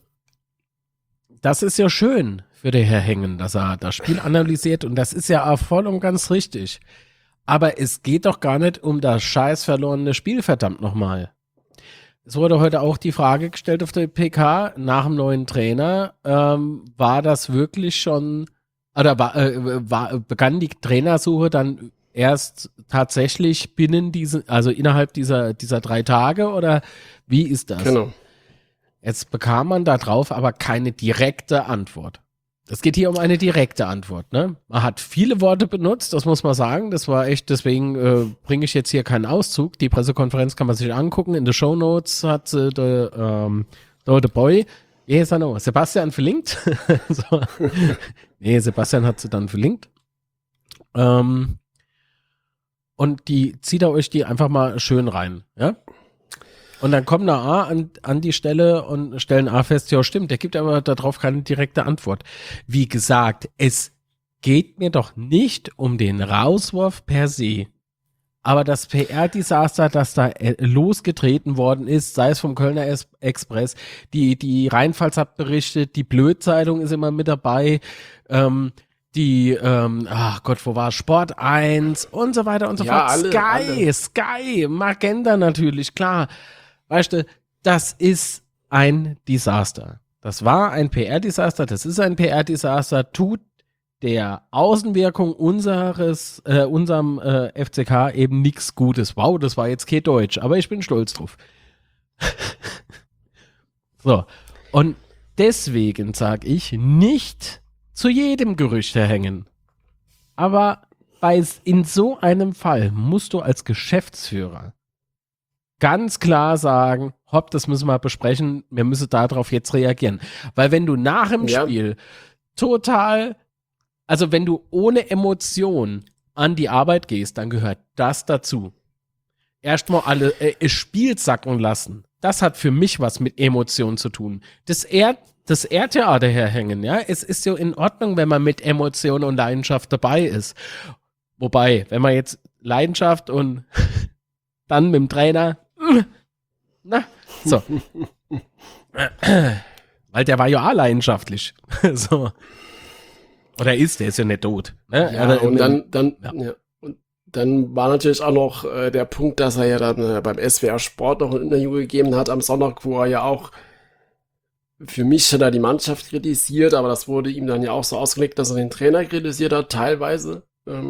das ist ja schön für den Herr Hengen, dass er das Spiel analysiert und das ist ja auch voll und ganz richtig. Aber es geht doch gar nicht um das scheiß verlorene Spiel, verdammt nochmal. Es wurde heute auch die Frage gestellt auf der PK nach dem neuen Trainer, war das wirklich schon, oder begann die Trainersuche dann erst tatsächlich innerhalb dieser 3 Tage oder wie ist das? Genau. Jetzt bekam man da drauf aber keine direkte Antwort. Es geht hier um eine direkte Antwort, ne? Man hat viele Worte benutzt, das muss man sagen. Das war echt, deswegen bringe ich jetzt hier keinen Auszug. Die Pressekonferenz kann man sich angucken. In den Shownotes hat der Boy, wie heißt er noch? Sebastian verlinkt. So. Nee, Sebastian hat sie dann verlinkt. Und die zieht ihr euch die einfach mal schön rein, ja? Und dann kommen da an die Stelle und stellen fest, ja stimmt, der gibt aber darauf keine direkte Antwort. Wie gesagt, es geht mir doch nicht um den Rauswurf per se. Aber das PR-Desaster, das da losgetreten worden ist, sei es vom Kölner Express, die Rheinpfalz hat berichtet, die Blödzeitung ist immer mit dabei, wo war Sport 1 und so weiter und so fort. Sky, Magenta natürlich, klar. Weißt du, das ist ein Desaster. Das war ein PR-Desaster, das ist ein PR-Desaster, tut der Außenwirkung unserem FCK eben nichts Gutes. Wow, das war jetzt kein Deutsch, aber ich bin stolz drauf. So, und deswegen sage ich, nicht zu jedem Gerücht hängen. Aber in so einem Fall musst du als Geschäftsführer ganz klar sagen, hopp, das müssen wir besprechen, wir müssen darauf jetzt reagieren. Weil wenn du nach dem Spiel wenn du ohne Emotion an die Arbeit gehst, dann gehört das dazu. Erstmal alle Spiel sacken lassen. Das hat für mich was mit Emotion zu tun. Das ehrt ja der Herr Hengen, ja. Es ist ja in Ordnung, wenn man mit Emotion und Leidenschaft dabei ist. Wobei, wenn man jetzt Leidenschaft und dann mit dem Trainer, so. Weil der war ja auch leidenschaftlich. So. Oder der ist ja nicht tot. Ne? Ja, und dann war natürlich auch noch der Punkt, dass er ja dann beim SWR Sport noch ein Interview gegeben hat am Sonntag, wo er ja auch, für mich hat er die Mannschaft kritisiert, aber das wurde ihm dann ja auch so ausgelegt, dass er den Trainer kritisiert hat, teilweise.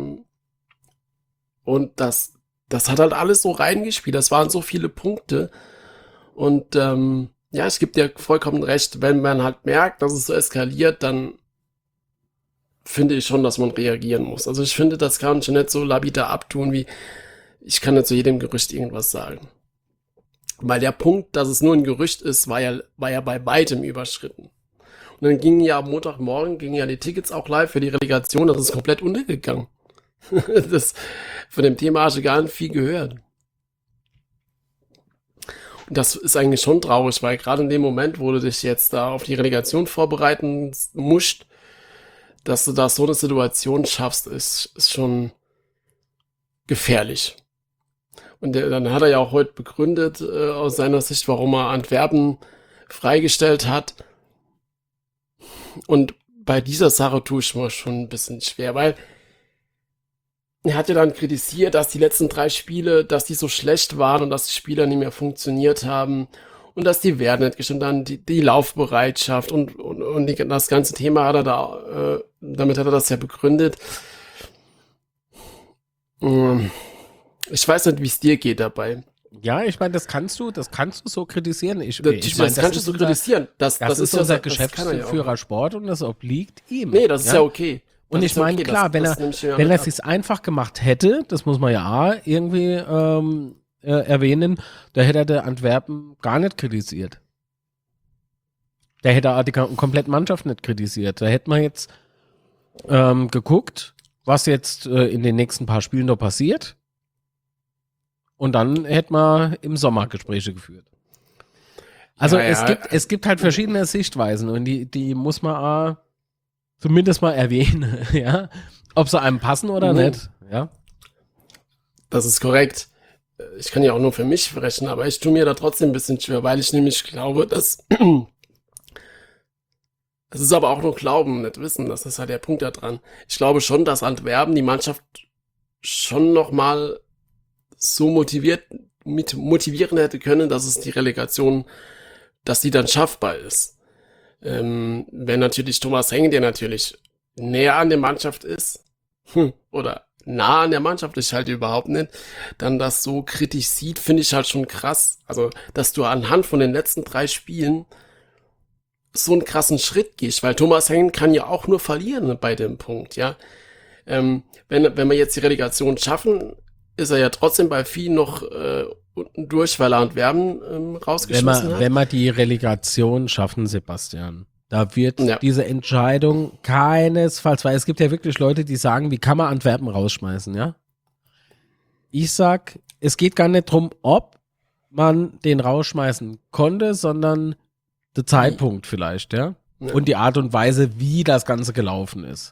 Und das hat halt alles so reingespielt. Das waren so viele Punkte. Und Ja, ich gebe dir vollkommen recht. Wenn man halt merkt, dass es so eskaliert, dann finde ich schon, dass man reagieren muss. Also ich finde, das kann man schon nicht so lapidar abtun, wie ich kann nicht zu jedem Gerücht irgendwas sagen. Weil der Punkt, dass es nur ein Gerücht ist, war ja bei weitem überschritten. Und dann gingen ja am Montagmorgen die Tickets auch live für die Relegation, das ist komplett untergegangen. Von dem Thema hast du gar nicht viel gehört. Und das ist eigentlich schon traurig, weil gerade in dem Moment, wo du dich jetzt da auf die Relegation vorbereiten musst, dass du da so eine Situation schaffst, ist schon gefährlich. Und dann hat er ja auch heute begründet, aus seiner Sicht, warum er Antwerpen freigestellt hat. Und bei dieser Sache tue ich mir schon ein bisschen schwer, weil er hat ja dann kritisiert, dass die letzten 3 Spiele, dass die so schlecht waren und dass die Spieler nicht mehr funktioniert haben und dass die Werte nicht gestimmt haben, die Laufbereitschaft und das ganze Thema hat er da, damit hat er das ja begründet. Ich weiß nicht, wie es dir geht dabei. Ja, ich meine, das kannst du so kritisieren. Ich Das meine, kannst du so kritisieren. Das ist ja unser so- das kann er Geschäftsführer ja Sport und das obliegt ihm. Nee, das ist ja okay. Und Das ich ist ja meine, okay, klar, wenn nehme ich ja er mit ab. sich's einfach gemacht hätte, das muss man ja irgendwie erwähnen, da hätte er der Antwerpen gar nicht kritisiert. Da hätte er die komplette Mannschaft nicht kritisiert. Da hätte man jetzt geguckt, was jetzt in den nächsten paar Spielen noch passiert. Und dann hätte man im Sommer Gespräche geführt. Also Ja, es gibt halt verschiedene Sichtweisen und die muss man zumindest mal erwähnen, ja. Ob sie einem passen oder nicht, ja. Das ist korrekt. Ich kann ja auch nur für mich sprechen, aber ich tue mir da trotzdem ein bisschen schwer, weil ich nämlich glaube, dass es ist aber auch nur Glauben, nicht Wissen. Das ist halt der Punkt da dran. Ich glaube schon, dass Antwerpen die Mannschaft schon noch mal so motivieren hätte können, dass es die Relegation, dass die dann schaffbar ist. Wenn natürlich Thomas Hengen, der natürlich näher an der Mannschaft ist, oder nah an der Mannschaft ist halt überhaupt nicht, dann das so kritisch sieht, finde ich halt schon krass. Also, dass du anhand von den letzten 3 Spielen so einen krassen Schritt gehst, weil Thomas Hengen kann ja auch nur verlieren bei dem Punkt, ja. Wenn wir jetzt die Relegation schaffen, ist er ja trotzdem bei vielen noch unten durch, weil er Antwerpen rausgeschmissen hat. Wenn wir die Relegation schaffen, Sebastian, da wird diese Entscheidung keinesfalls, weil es gibt ja wirklich Leute, die sagen, wie kann man Antwerpen rausschmeißen, ja? Ich sag, es geht gar nicht drum, ob man den rausschmeißen konnte, sondern der Zeitpunkt vielleicht, ja? Und die Art und Weise, wie das Ganze gelaufen ist.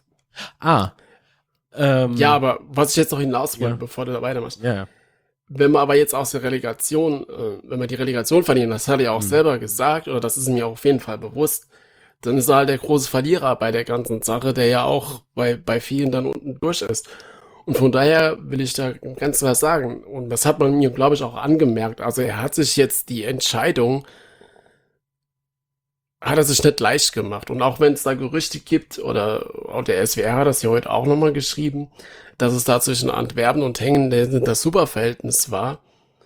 Ja, aber was ich jetzt noch hinaus wollte, bevor du da weitermachst. Ja. Wenn wir aber jetzt aus der Relegation, wenn wir die Relegation verlieren, das hat er ja auch selber gesagt, oder das ist mir auch auf jeden Fall bewusst, dann ist er halt der große Verlierer bei der ganzen Sache, der ja auch bei vielen dann unten durch ist. Und von daher will ich da ganz klar sagen, und das hat man mir, glaube ich, auch angemerkt, also er hat sich jetzt die Entscheidung, hat er sich nicht leicht gemacht. Und auch wenn es da Gerüchte gibt, oder auch der SWR hat das ja heute auch nochmal geschrieben, dass es da zwischen Antwerpen und Hengen das Superverhältnis war.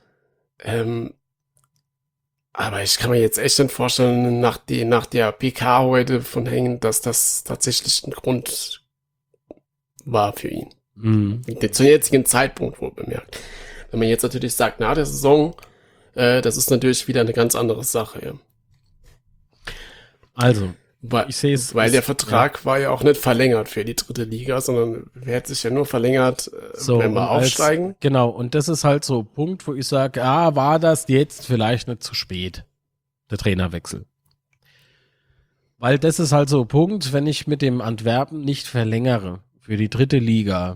Aber ich kann mir jetzt echt nicht vorstellen, nach der PK heute von Hengen, dass das tatsächlich ein Grund war für ihn. Zum jetzigen Zeitpunkt wohl bemerkt. Wenn man jetzt natürlich sagt, nach der Saison, das ist natürlich wieder eine ganz andere Sache, ja. Also, ich sehe es. Weil der Vertrag war ja auch nicht verlängert für die 3. Liga, sondern hat sich ja nur verlängert, wenn wir aufsteigen. Genau, und das ist halt so ein Punkt, wo ich sage, war das jetzt vielleicht nicht zu spät, der Trainerwechsel. Weil das ist halt so ein Punkt, wenn ich mit dem Antwerpen nicht verlängere für die 3. Liga.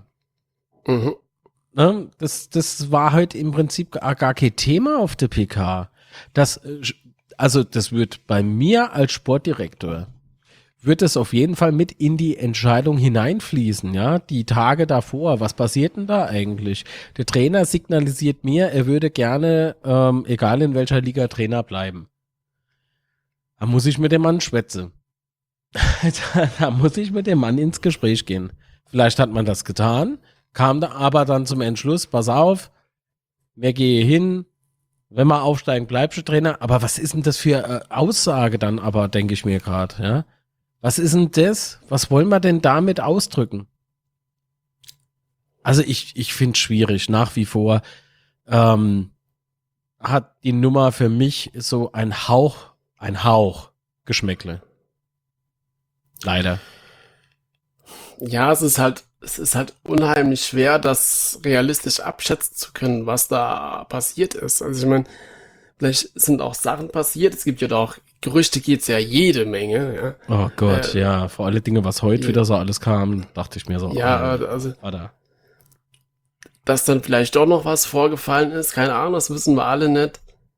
Ne, das war halt im Prinzip gar kein Thema auf der PK. Das wird bei mir als Sportdirektor, wird es auf jeden Fall mit in die Entscheidung hineinfließen, ja, die Tage davor. Was passiert denn da eigentlich? Der Trainer signalisiert mir, er würde gerne, egal in welcher Liga, Trainer bleiben. Da muss ich mit dem Mann schwätzen. Da muss ich mit dem Mann ins Gespräch gehen. Vielleicht hat man das getan, kam da aber dann zum Entschluss, pass auf, wir gehen hin, Wenn wir aufsteigen, bleibst du Trainer. Aber was ist denn das für Aussage dann aber, denke ich mir gerade, ja? Was ist denn das? Was wollen wir denn damit ausdrücken? Also ich finde es schwierig, nach wie vor hat die Nummer für mich so ein Hauch Geschmäckle. Leider. Ja, es ist halt unheimlich schwer, das realistisch abschätzen zu können, was da passiert ist. Also ich meine, vielleicht sind auch Sachen passiert. Es gibt ja auch Gerüchte, geht's ja jede Menge. Ja. Oh Gott, ja, vor alle Dinge, was heute wieder so alles kam, dachte ich mir so. Ja, also da. dass dann vielleicht doch noch was vorgefallen ist, keine Ahnung, das wissen wir alle nicht.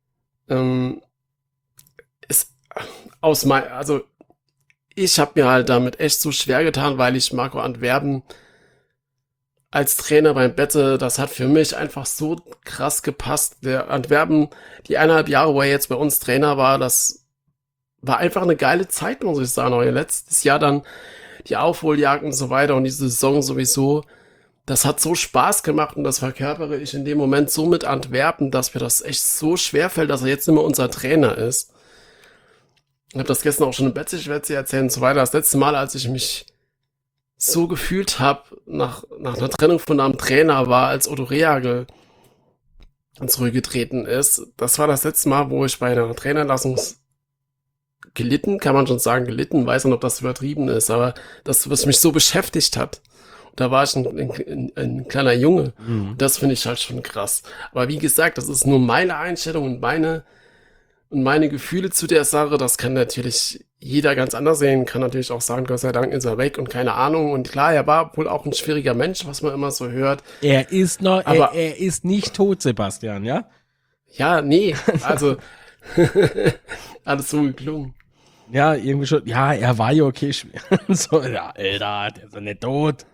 Also ich habe mir halt damit echt so schwer getan, weil ich Marco Antwerpen als Trainer beim Bette, das hat für mich einfach so krass gepasst. Der Antwerpen, die 1,5 Jahre, wo er jetzt bei uns Trainer war, das war einfach eine geile Zeit, muss ich sagen. Auch letztes Jahr dann die Aufholjagd und so weiter und diese Saison sowieso. Das hat so Spaß gemacht und das verkörpere ich in dem Moment so mit Antwerpen, dass mir das echt so schwer fällt, dass er jetzt immer unser Trainer ist. Ich habe das gestern auch schon im Bett, ich werde es dir erzählen und so weiter. Das letzte Mal, als ich mich so gefühlt habe, nach einer Trennung von einem Trainer war, als Otto Rehagel zurückgetreten ist. Das war das letzte Mal, wo ich bei einer Trainerlassung gelitten, kann man schon sagen, weiß nicht, ob das übertrieben ist, aber das, was mich so beschäftigt hat. Da war ich ein kleiner Junge. Mhm. Das finde ich halt schon krass. Aber wie gesagt, das ist nur meine Einstellung und meine Gefühle zu der Sache. Das kann natürlich jeder ganz anders sehen. Kann natürlich auch sagen, Gott sei Dank ist er weg und keine Ahnung. Und klar, er war wohl auch ein schwieriger Mensch, was man immer so hört. Er ist noch, aber er ist nicht tot, Sebastian, ja? Ja, nee, also alles so geklungen. Ja, irgendwie schon. Ja, er war ja okay. So, ja, Alter, der ist ja nicht tot.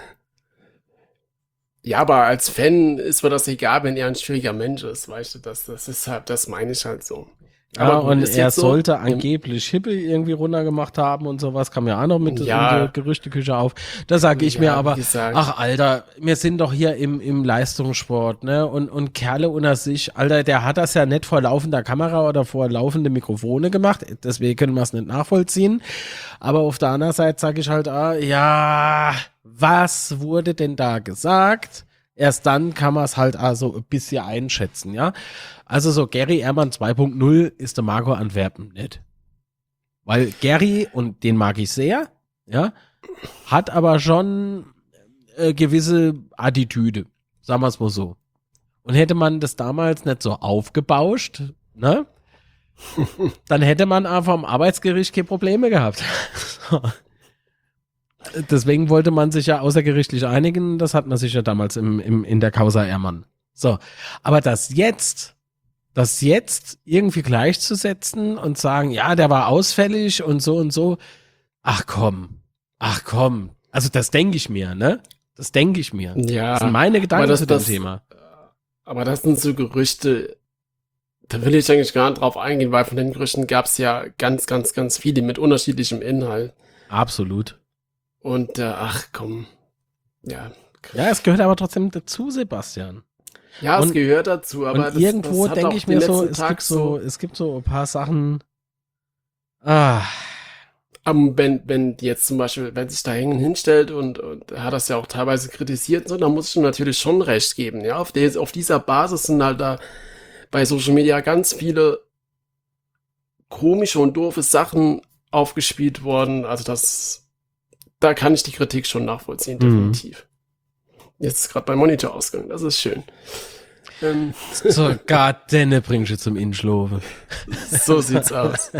Ja, aber als Fan ist mir das egal, wenn er ein schwieriger Mensch ist, weißt du, das ist halt, das meine ich halt so. Aber ja, und er sollte angeblich Hippel irgendwie runtergemacht haben und sowas, kam ja auch noch mit in der Gerüchteküche auf. Da sage ich mir aber, ach Alter, wir sind doch hier im Leistungssport, ne? Und Kerle unter sich, Alter, der hat das ja nicht vor laufender Kamera oder vor laufende Mikrofone gemacht, deswegen können wir es nicht nachvollziehen. Aber auf der anderen Seite sage ich halt, ja, was wurde denn da gesagt? Erst dann kann man es halt also ein bisschen einschätzen, ja. Also so Gary Ehrmann 2.0 ist der Marco Antwerpen nicht. Weil Gary, und den mag ich sehr, ja, hat aber schon gewisse Attitüde, sagen wir es mal so. Und hätte man das damals nicht so aufgebauscht, ne, dann hätte man einfach am Arbeitsgericht keine Probleme gehabt. Deswegen wollte man sich ja außergerichtlich einigen, das hat man sich ja damals in der Causa Ehrmann. So, aber das jetzt irgendwie gleichzusetzen und sagen, ja, der war ausfällig und so, ach komm, also das denke ich mir, ne? Das denke ich mir. Ja. Das sind meine Gedanken zu dem Thema. Aber das sind so Gerüchte, da will ich eigentlich gar nicht drauf eingehen, weil von den Gerüchten gab es ja ganz, ganz, ganz viele mit unterschiedlichem Inhalt. Absolut. Und ach komm, ja. Ja, es gehört aber trotzdem dazu, Sebastian. Ja, es gehört dazu, aber und irgendwo denke ich mir so, es gibt so ein paar Sachen. Wenn jetzt zum Beispiel, wenn sich da hinstellt und er hat das ja auch teilweise kritisiert, so, dann muss ich ihm natürlich schon recht geben. Ja, auf dieser Basis sind halt da bei Social Media ganz viele komische und doofe Sachen aufgespielt worden. Also da kann ich die Kritik schon nachvollziehen, definitiv. Jetzt ist gerade mein Monitor ausgegangen, das ist schön. So, Gardenne bringst du zum Inschlofe. So sieht's aus.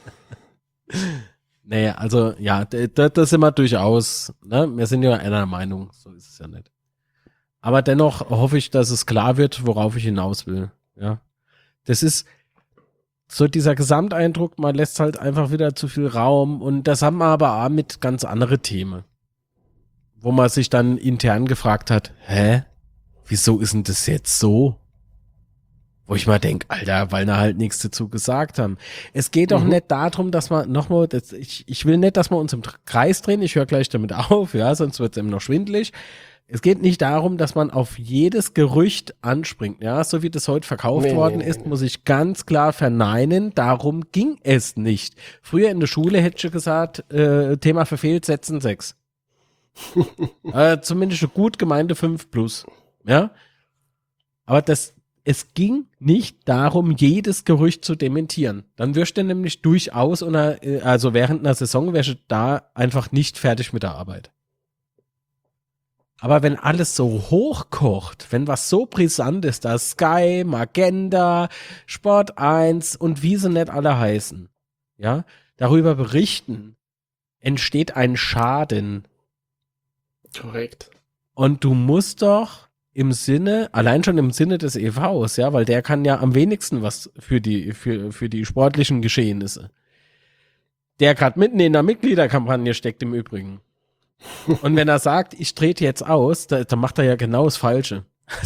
Naja, also, ja, das sind wir durchaus, ne? Wir sind ja einer Meinung, so ist es ja nicht. Aber dennoch hoffe ich, dass es klar wird, worauf ich hinaus will, ja. Das ist so dieser Gesamteindruck, man lässt halt einfach wieder zu viel Raum und das haben wir aber auch mit ganz anderen Themen. Wo man sich dann intern gefragt hat, wieso ist denn das jetzt so? Wo ich mal denke, Alter, weil wir halt nichts dazu gesagt haben. Es geht doch nicht darum, dass man nochmal, ich will nicht, dass wir uns im Kreis drehen, ich höre gleich damit auf, ja, sonst wird es eben noch schwindelig. Es geht nicht darum, dass man auf jedes Gerücht anspringt. Ja, so wie das heute verkauft worden ist, muss ich ganz klar verneinen. Darum ging es nicht. Früher in der Schule hätte ich gesagt, Thema verfehlt, setzen 6. Zumindest eine gut gemeinte 5+. Ja, aber es ging nicht darum, jedes Gerücht zu dementieren. Dann wirst du nämlich durchaus, also während einer Saison, wärst du da einfach nicht fertig mit der Arbeit. Aber wenn alles so hochkocht, wenn was so brisant ist, da Sky, Magenta, Sport 1 und wie sie nicht alle heißen, ja, darüber berichten, entsteht ein Schaden. Korrekt. Und du musst doch allein schon im Sinne des EVs, ja, weil der kann ja am wenigsten was für die sportlichen Geschehnisse. Der gerade mitten in der Mitgliederkampagne steckt im Übrigen. Und wenn er sagt, ich trete jetzt aus, dann macht er ja genau das Falsche.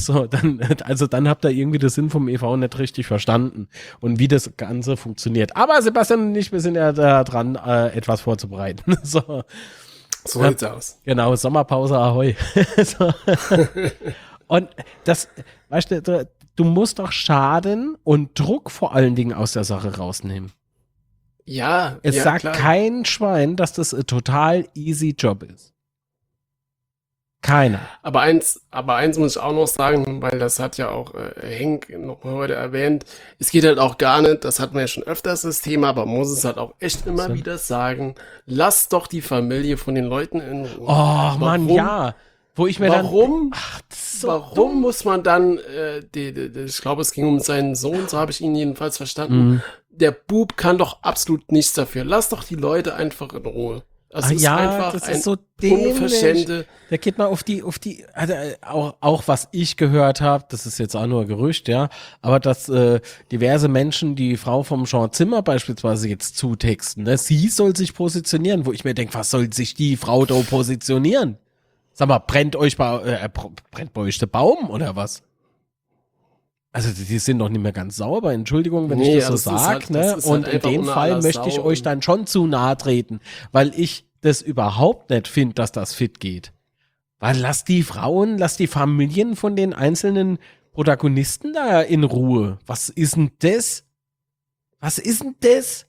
Dann habt ihr irgendwie den Sinn vom EV nicht richtig verstanden und wie das Ganze funktioniert. Aber Sebastian und ich, wir sind ja da dran, etwas vorzubereiten. So sieht's aus. Genau, Sommerpause, ahoi. So. Und das, weißt du musst doch Schaden und Druck vor allen Dingen aus der Sache rausnehmen. Ja, es sagt klar. kein Schwein, dass das ein total easy Job ist. Keiner. Aber eins muss ich auch noch sagen, weil das hat ja auch Henk noch mal heute erwähnt. Es geht halt auch gar nicht, das hatten wir ja schon öfters das Thema, aber man muss es halt auch echt immer wieder sagen, lasst doch die Familie von den Leuten in Ruhe. Oh Mann, ja. Wo ich mir warum dumm. muss man dann, ich glaube, es ging um seinen Sohn, so habe ich ihn jedenfalls verstanden. Der Bub kann doch absolut nichts dafür. Lass doch die Leute einfach in Ruhe. Das ist einfach das ein ist so unverschämte. Da geht man auf die, also auch was ich gehört habe, das ist jetzt auch nur ein Gerücht, ja, aber dass diverse Menschen die Frau vom Jean Zimmer beispielsweise jetzt zutexten, ne? Sie soll sich positionieren, wo ich mir denke, was soll sich die Frau da positionieren? Sag mal, brennt bei euch der Baum oder was? Also die sind doch nicht mehr ganz sauber, Entschuldigung, wenn ich das so sage, ne? Und in dem Fall möchte ich euch dann schon zu nahe treten, weil ich das überhaupt nicht finde, dass das fit geht. Weil lass die Familien von den einzelnen Protagonisten da in Ruhe. Was ist denn das? Was ist denn das?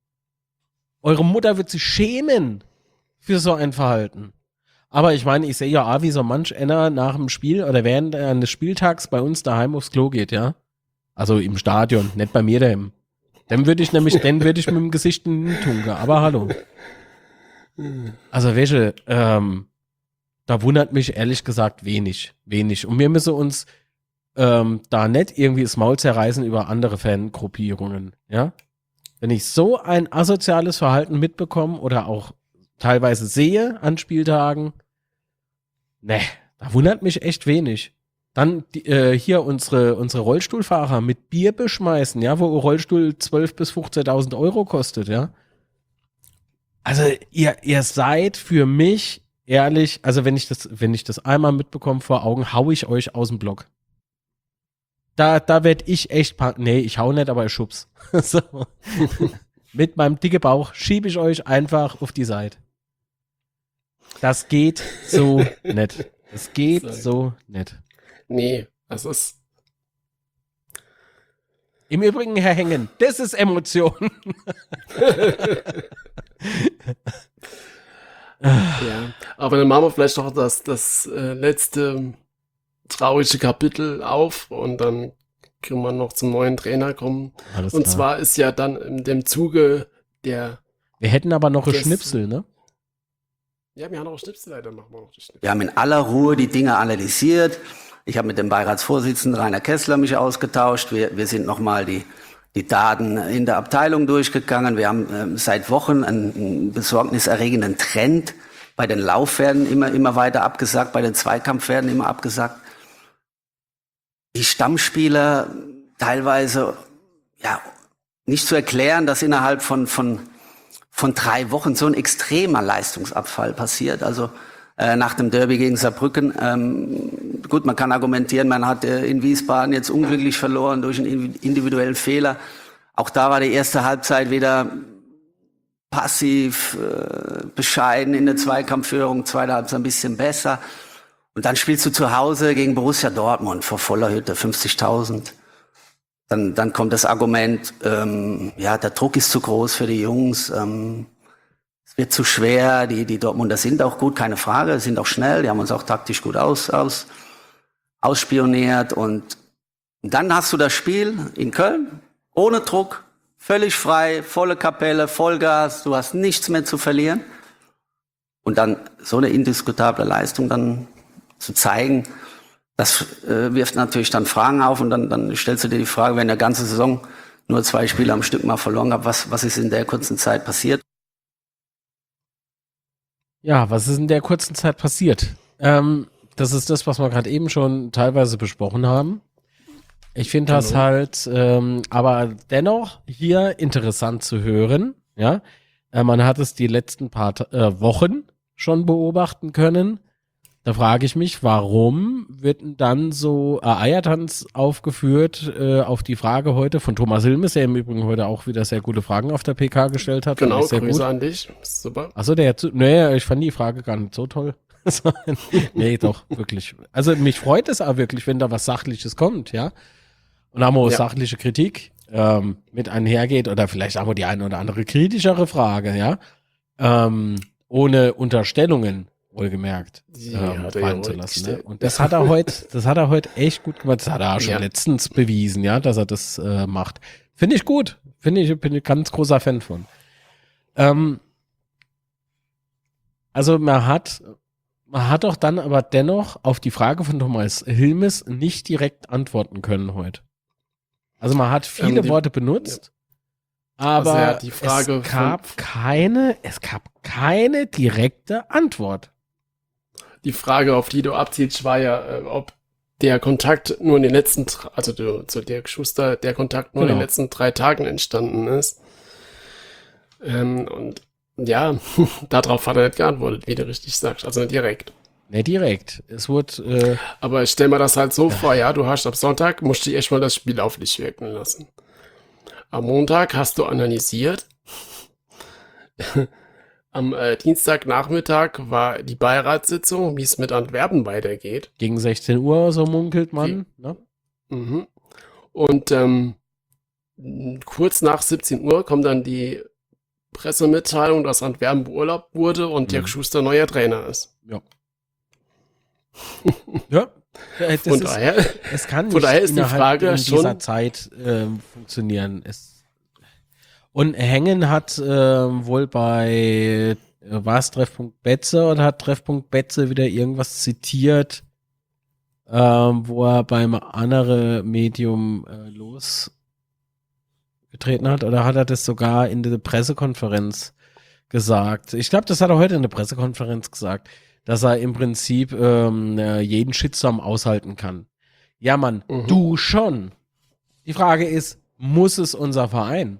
Eure Mutter wird sich schämen für so ein Verhalten. Aber ich meine, ich sehe ja, wie so manch einer nach dem Spiel oder während eines Spieltags bei uns daheim aufs Klo geht, ja. Also im Stadion, nicht bei mir daheim. Den würde ich mit dem Gesicht in den Tunke, aber hallo. Also welche, da wundert mich ehrlich gesagt wenig. Und wir müssen uns da nicht irgendwie das Maul zerreißen über andere Fangruppierungen, ja. Wenn ich so ein asoziales Verhalten mitbekomme oder auch teilweise sehe an Spieltagen, ne, da wundert mich echt wenig. Dann hier unsere Rollstuhlfahrer mit Bier beschmeißen, ja, wo ein Rollstuhl 12.000 bis 15.000 Euro kostet, ja. Also ihr seid für mich ehrlich, also wenn ich das einmal mitbekomme vor Augen, hau ich euch aus dem Block. Da werd ich echt, nee, ich hau nicht, aber ich schubs. So. Mit meinem dicken Bauch schiebe ich euch einfach auf die Seite. Das geht so nicht. Das geht so nicht. Nee, das ist. Im Übrigen, Herr Hengen, das ist Emotion. Ja, aber dann machen wir vielleicht noch das letzte traurige Kapitel auf und dann können wir noch zum neuen Trainer kommen. Alles und klar. zwar ist ja dann in dem Zuge der. Wir hätten aber noch ein Schnipsel, ne? Ja, wir haben noch Schnipsel, leider machen wir noch die Schnipsel. Wir haben in aller Ruhe die Dinge analysiert. Ich habe mit dem Beiratsvorsitzenden Rainer Kessler mich ausgetauscht. Wir sind nochmal die Daten in der Abteilung durchgegangen. Wir haben seit Wochen einen besorgniserregenden Trend bei den Laufpferden immer weiter abgesagt, bei den Zweikampfpferden immer abgesagt. Die Stammspieler teilweise, ja, nicht zu erklären, dass innerhalb von 3 Wochen so ein extremer Leistungsabfall passiert. Also nach dem Derby gegen Saarbrücken. Gut, man kann argumentieren, man hat in Wiesbaden jetzt unglücklich verloren durch einen individuellen Fehler. Auch da war die erste Halbzeit wieder passiv, bescheiden in der Zweikampfführung, zweite Halbzeit ein bisschen besser. Und dann spielst du zu Hause gegen Borussia Dortmund vor voller Hütte, 50.000. Dann kommt das Argument, der Druck ist zu groß für die Jungs, es wird zu schwer, die Dortmunder sind auch gut, keine Frage, sind auch schnell, die haben uns auch taktisch gut ausspioniert. Und dann hast du das Spiel in Köln, ohne Druck, völlig frei, volle Kapelle, Vollgas, du hast nichts mehr zu verlieren. Und dann so eine indiskutable Leistung dann zu zeigen, das wirft natürlich dann Fragen auf und dann stellst du dir die Frage, wenn der ganze Saison nur 2 Spiele am Stück mal verloren hat, was ist in der kurzen Zeit passiert? Ja, was ist in der kurzen Zeit passiert? Das ist das, was wir gerade eben schon teilweise besprochen haben. Ich finde das halt, aber dennoch hier interessant zu hören. Ja, man hat es die letzten paar Wochen schon beobachten können. Da frage ich mich, warum wird denn dann so Eiertanz aufgeführt auf die Frage heute von Thomas Hilmes, der im Übrigen heute auch wieder sehr gute Fragen auf der PK gestellt hat. Genau, sehr Grüße gut an dich. Super. Achso, ich fand die Frage gar nicht so toll. Nee, doch, wirklich. Also mich freut es auch wirklich, wenn da was Sachliches kommt, ja. Und haben wir auch sachliche Kritik mit einhergeht oder vielleicht auch die eine oder andere kritischere Frage, ja. Ohne Unterstellungen, wohlgemerkt, fallen zu lassen. Ne? Und das hat er heute echt gut gemacht. Das hat er auch schon letztens bewiesen, ja, dass er das macht. Finde ich gut. Bin ich ganz großer Fan von. Also man hat doch dann aber dennoch auf die Frage von Thomas Hilmes nicht direkt antworten können heute. Also man hat viele Worte benutzt, aber also die Frage es gab keine direkte Antwort. Die Frage, auf die du abzielst, war ja, ob der Kontakt nur in den letzten, also zu Dirk Schuster, der Kontakt nur in den letzten 3 Tagen entstanden ist. Und ja, darauf hat er nicht geantwortet, wie du richtig sagst, also nicht direkt. Nicht direkt. Es wurde. Aber ich stell mir das halt so vor, ja, du hast am Sonntag, musst du erstmal das Spiel auf dich wirken lassen. Am Montag hast du analysiert. Am Dienstagnachmittag war die Beiratssitzung, wie es mit Antwerpen weitergeht. Gegen 16 Uhr, so munkelt man. Ne? Mhm. Und kurz nach 17 Uhr kommt dann die Pressemitteilung, dass Antwerpen beurlaubt wurde und Dirk Schuster neuer Trainer ist. Ja. Ja. Es kann nicht ist die Frage in schon dieser Zeit funktionieren. Und Hengen hat wohl bei war es Treffpunkt Betze oder hat Treffpunkt Betze wieder irgendwas zitiert, wo er beim anderen Medium losgetreten hat, oder hat er das sogar in der Pressekonferenz gesagt? Ich glaube, das hat er heute in der Pressekonferenz gesagt, dass er im Prinzip jeden Shitstorm aushalten kann. Ja, Mann, du schon. Die Frage ist, muss es unser Verein?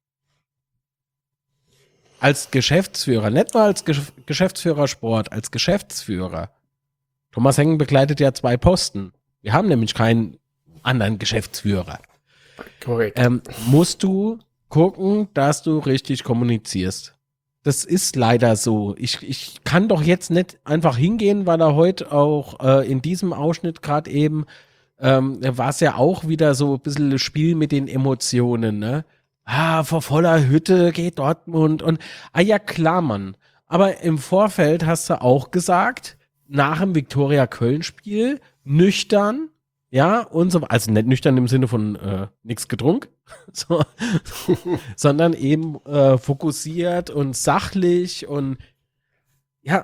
Als Geschäftsführer, nicht mal als Geschäftsführer Sport, als Geschäftsführer. Thomas Hengen begleitet ja 2 Posten. Wir haben nämlich keinen anderen Geschäftsführer. Korrekt. Musst du gucken, dass du richtig kommunizierst. Das ist leider so. Ich kann doch jetzt nicht einfach hingehen, weil er heute auch in diesem Ausschnitt gerade eben war es ja auch wieder so ein bisschen das Spiel mit den Emotionen, ne? Vor voller Hütte geht Dortmund und ja klar, Mann. Aber im Vorfeld hast du auch gesagt, nach dem Viktoria-Köln-Spiel nüchtern, ja, und so, also nicht nüchtern im Sinne von nichts getrunken, so, sondern eben fokussiert und sachlich und ja,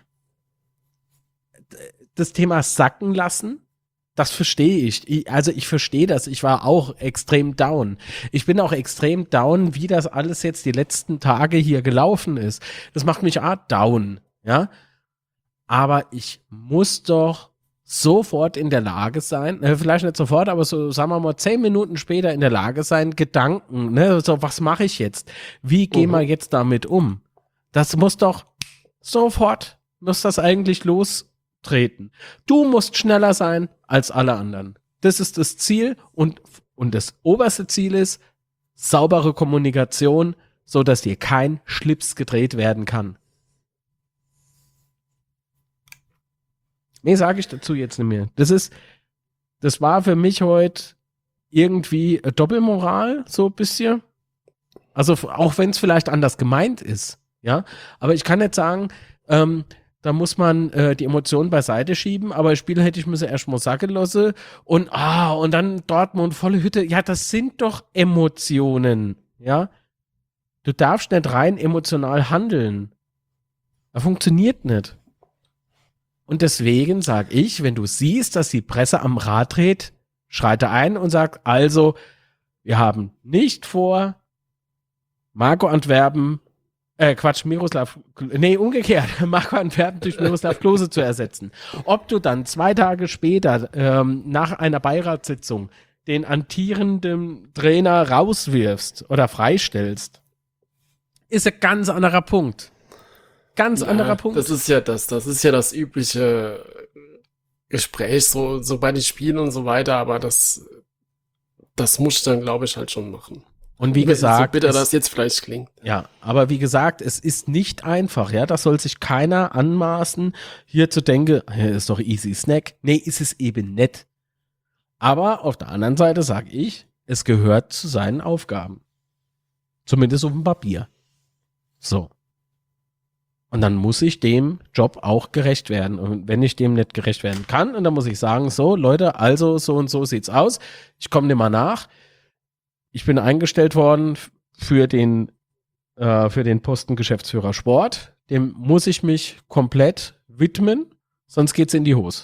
das Thema sacken lassen, das verstehe ich. Ich verstehe das. Ich war auch extrem down. Ich bin auch extrem down, wie das alles jetzt die letzten Tage hier gelaufen ist. Das macht mich auch down, ja. Aber ich muss doch sofort in der Lage sein, vielleicht nicht sofort, aber so, sagen wir mal, 10 Minuten später in der Lage sein, Gedanken, ne, so, was mache ich jetzt? Wie gehen wir jetzt damit um? Das muss doch sofort, muss das eigentlich lostreten. Du musst schneller sein als alle anderen. Das ist das Ziel und das oberste Ziel ist saubere Kommunikation, so dass dir kein Schlips gedreht werden kann. Nee, sage ich dazu jetzt nicht mehr. Das war für mich heute irgendwie Doppelmoral, so ein bisschen. Also auch wenn es vielleicht anders gemeint ist, ja. Aber ich kann nicht sagen, da muss man die Emotionen beiseite schieben, aber das Spiel hätte ich müssen erst mal sagen lassen und dann Dortmund volle Hütte. Ja, das sind doch Emotionen, ja. Du darfst nicht rein emotional handeln. Das funktioniert nicht. Und deswegen sage ich, wenn du siehst, dass die Presse am Rad dreht, schreite ein und sag, also, wir haben nicht vor, Marco Antwerpen, Marco Antwerpen durch Miroslav Klose zu ersetzen. Ob du dann 2 Tage später nach einer Beiratssitzung den amtierenden Trainer rauswirfst oder freistellst, ist ein ganz anderer Punkt. Ganz anderer Punkt. Das ist ja das übliche Gespräch, so bei den Spielen und so weiter, aber das muss ich dann, glaube ich, halt schon machen. Und wie gesagt, so bitter das jetzt vielleicht klingt. Ja, aber wie gesagt, es ist nicht einfach, ja, das soll sich keiner anmaßen, hier zu denken, ist doch easy snack. Nee, ist es eben nicht. Aber auf der anderen Seite sage ich, es gehört zu seinen Aufgaben. Zumindest auf dem Papier. So. Und dann muss ich dem Job auch gerecht werden. Und wenn ich dem nicht gerecht werden kann, und dann muss ich sagen, so Leute, also so und so sieht's aus. Ich komme dir mal nach. Ich bin eingestellt worden für den Posten Geschäftsführer Sport. Dem muss ich mich komplett widmen, sonst geht's in die Hose.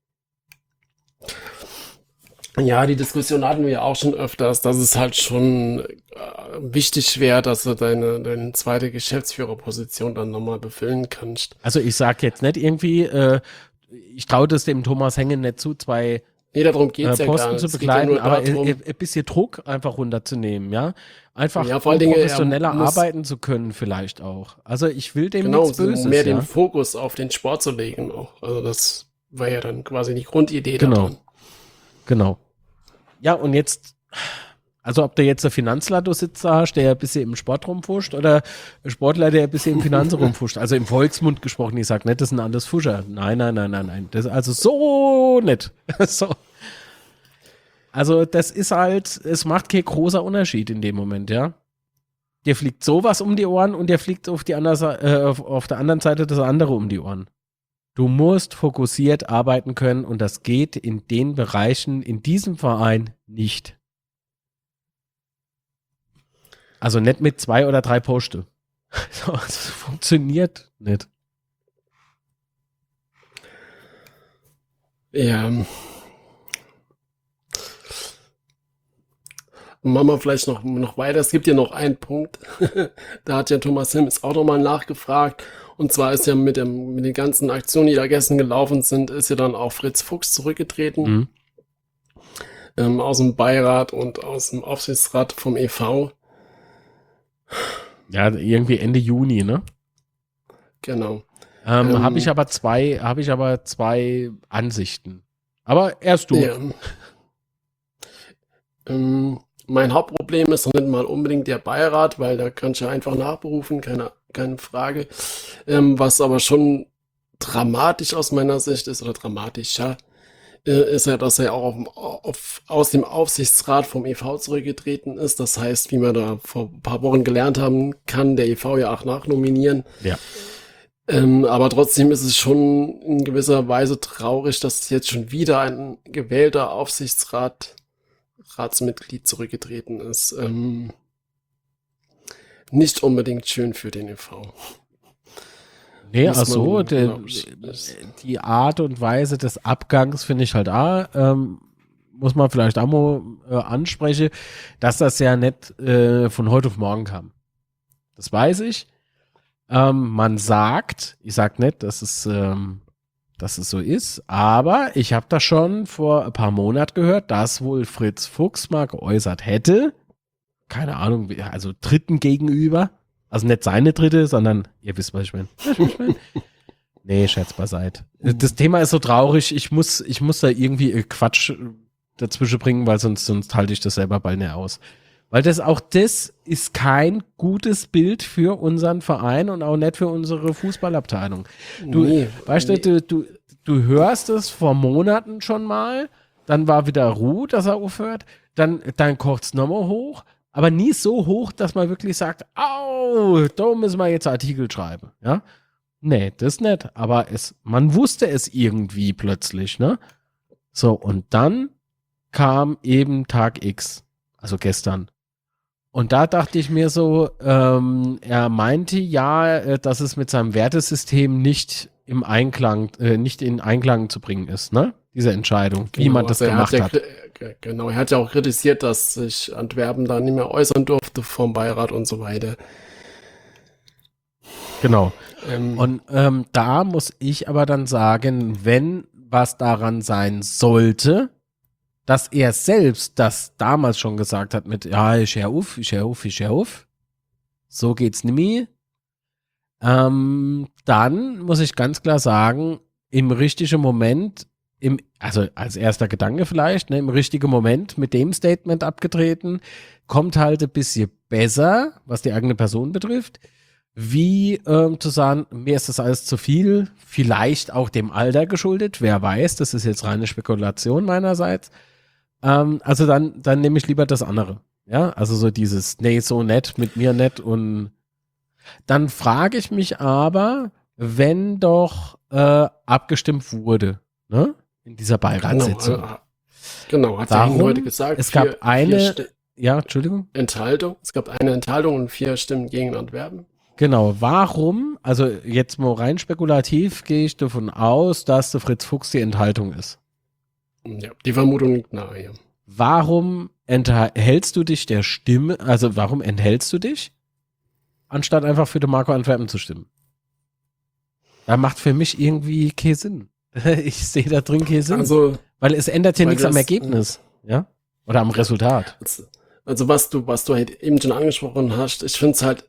Ja, die Diskussion hatten wir ja auch schon öfters, dass es halt schon wichtig wäre, dass du deine zweite Geschäftsführerposition dann nochmal befüllen kannst. Also ich sag jetzt nicht irgendwie, ich traue das dem Thomas Hengen nicht zu, 2 darum geht's Posten ja zu begleiten, aber ein bisschen Druck einfach runterzunehmen, ja. Einfach vor allen Dingen, professioneller arbeiten zu können vielleicht auch. Also ich will dem nichts Böses. Mehr den Fokus auf den Sport zu legen auch. Also das war ja dann quasi die Grundidee daran. Genau. Ja, und jetzt, also ob du jetzt einen Finanzler du sitzt hast, der ein bisschen im Sport rumfuscht oder ein Sportler, der ein bisschen im Finanzen rumfuscht. Also im Volksmund gesprochen, ich sag nicht, das sind alles Fuscher. Nein. Das ist also so nicht. So. Also das ist halt, es macht kein großer Unterschied in dem Moment, ja. Dir fliegt sowas um die Ohren und der fliegt auf der anderen Seite das andere um die Ohren. Du musst fokussiert arbeiten können und das geht in den Bereichen in diesem Verein nicht. Also nicht mit 2 oder 3 Poste. Das funktioniert nicht. Ja. Machen wir vielleicht noch weiter. Es gibt ja noch einen Punkt. Da hat ja Thomas Sims auch nochmal nachgefragt. Und zwar ist ja mit den ganzen Aktionen, die da gestern gelaufen sind, ist ja dann auch Fritz Fuchs zurückgetreten. Aus dem Beirat und aus dem Aufsichtsrat vom e.V. Ja, irgendwie Ende Juni, ne? Genau. Habe ich aber zwei Ansichten. Aber erst du. Ja. Mein Hauptproblem ist noch nicht mal unbedingt der Beirat, weil da kannst du einfach nachberufen, keine Frage. Was aber schon dramatisch aus meiner Sicht ist, oder dramatischer, ist ja, dass er auch aus dem Aufsichtsrat vom e.V. zurückgetreten ist. Das heißt, wie wir da vor ein paar Wochen gelernt haben, kann der e.V. ja auch nachnominieren. Ja. Aber trotzdem ist es schon in gewisser Weise traurig, dass jetzt schon wieder ein gewählter Ratsmitglied zurückgetreten ist. Nicht unbedingt schön für den e.V. Nee, also die Art und Weise des Abgangs finde ich halt muss man vielleicht auch mal ansprechen, dass das ja nicht von heute auf morgen kam. Das weiß ich. Man sagt, ich sag nicht, dass es so ist, aber ich habe das schon vor ein paar Monaten gehört, dass wohl Fritz Fuchs mal geäußert hätte, keine Ahnung, also Dritten gegenüber, also nicht seine Dritte, sondern, ihr wisst, was ich meine. Nee, Scherz beiseite. Das Thema ist so traurig, ich muss da irgendwie Quatsch dazwischen bringen, weil sonst halte ich das selber bald nicht aus. Weil das ist kein gutes Bild für unseren Verein und auch nicht für unsere Fußballabteilung. Du du hörst es vor Monaten schon mal, dann war wieder Ruhe, dass er aufhört, dann kocht es nochmal hoch, aber nie so hoch, dass man wirklich sagt, au, da müssen wir jetzt Artikel schreiben, ja. Nee, das nicht, aber man wusste es irgendwie plötzlich, ne? So, und dann kam eben Tag X, also gestern. Und da dachte ich mir so, er meinte ja, dass es mit seinem Wertesystem nicht in Einklang zu bringen ist, ne? Diese Entscheidung, wie man das gemacht hat. Genau, er hat ja auch kritisiert, dass sich Antwerpen da nicht mehr äußern durfte vom Beirat und so weiter. Genau. Und da muss ich aber dann sagen, wenn was daran sein sollte, dass er selbst das damals schon gesagt hat mit, ja, ich hör auf, so geht's nicht mehr, dann muss ich ganz klar sagen, im richtigen Moment, also als erster Gedanke vielleicht, ne, im richtigen Moment mit dem Statement abgetreten, kommt halt ein bisschen besser, was die eigene Person betrifft, wie zu sagen, mir ist das alles zu viel, vielleicht auch dem Alter geschuldet, wer weiß, das ist jetzt reine Spekulation meinerseits. Also dann nehme ich lieber das andere. Ja, also so dieses, nee, so nett, mit mir nett und dann frage ich mich aber, wenn doch abgestimmt wurde, ne, in dieser Beiratssitzung. Genau, hat er heute gesagt. Es gab Entschuldigung. Enthaltung. Es gab eine Enthaltung und 4 Stimmen gegen Antwerpen. Genau, warum, also jetzt mal rein spekulativ, gehe ich davon aus, dass der Fritz Fuchs die Enthaltung ist. Ja, die Vermutung liegt nahe, ja. Warum enthältst du dich der Stimme, also warum enthältst du dich, anstatt einfach für den Marco Antwerpen zu stimmen? Da macht für mich irgendwie keinen Sinn. Ich sehe da drin keinen Sinn. Also, weil es ändert ja nichts am Ergebnis, ja? Oder am Resultat. Also was du halt eben schon angesprochen hast, ich finde es halt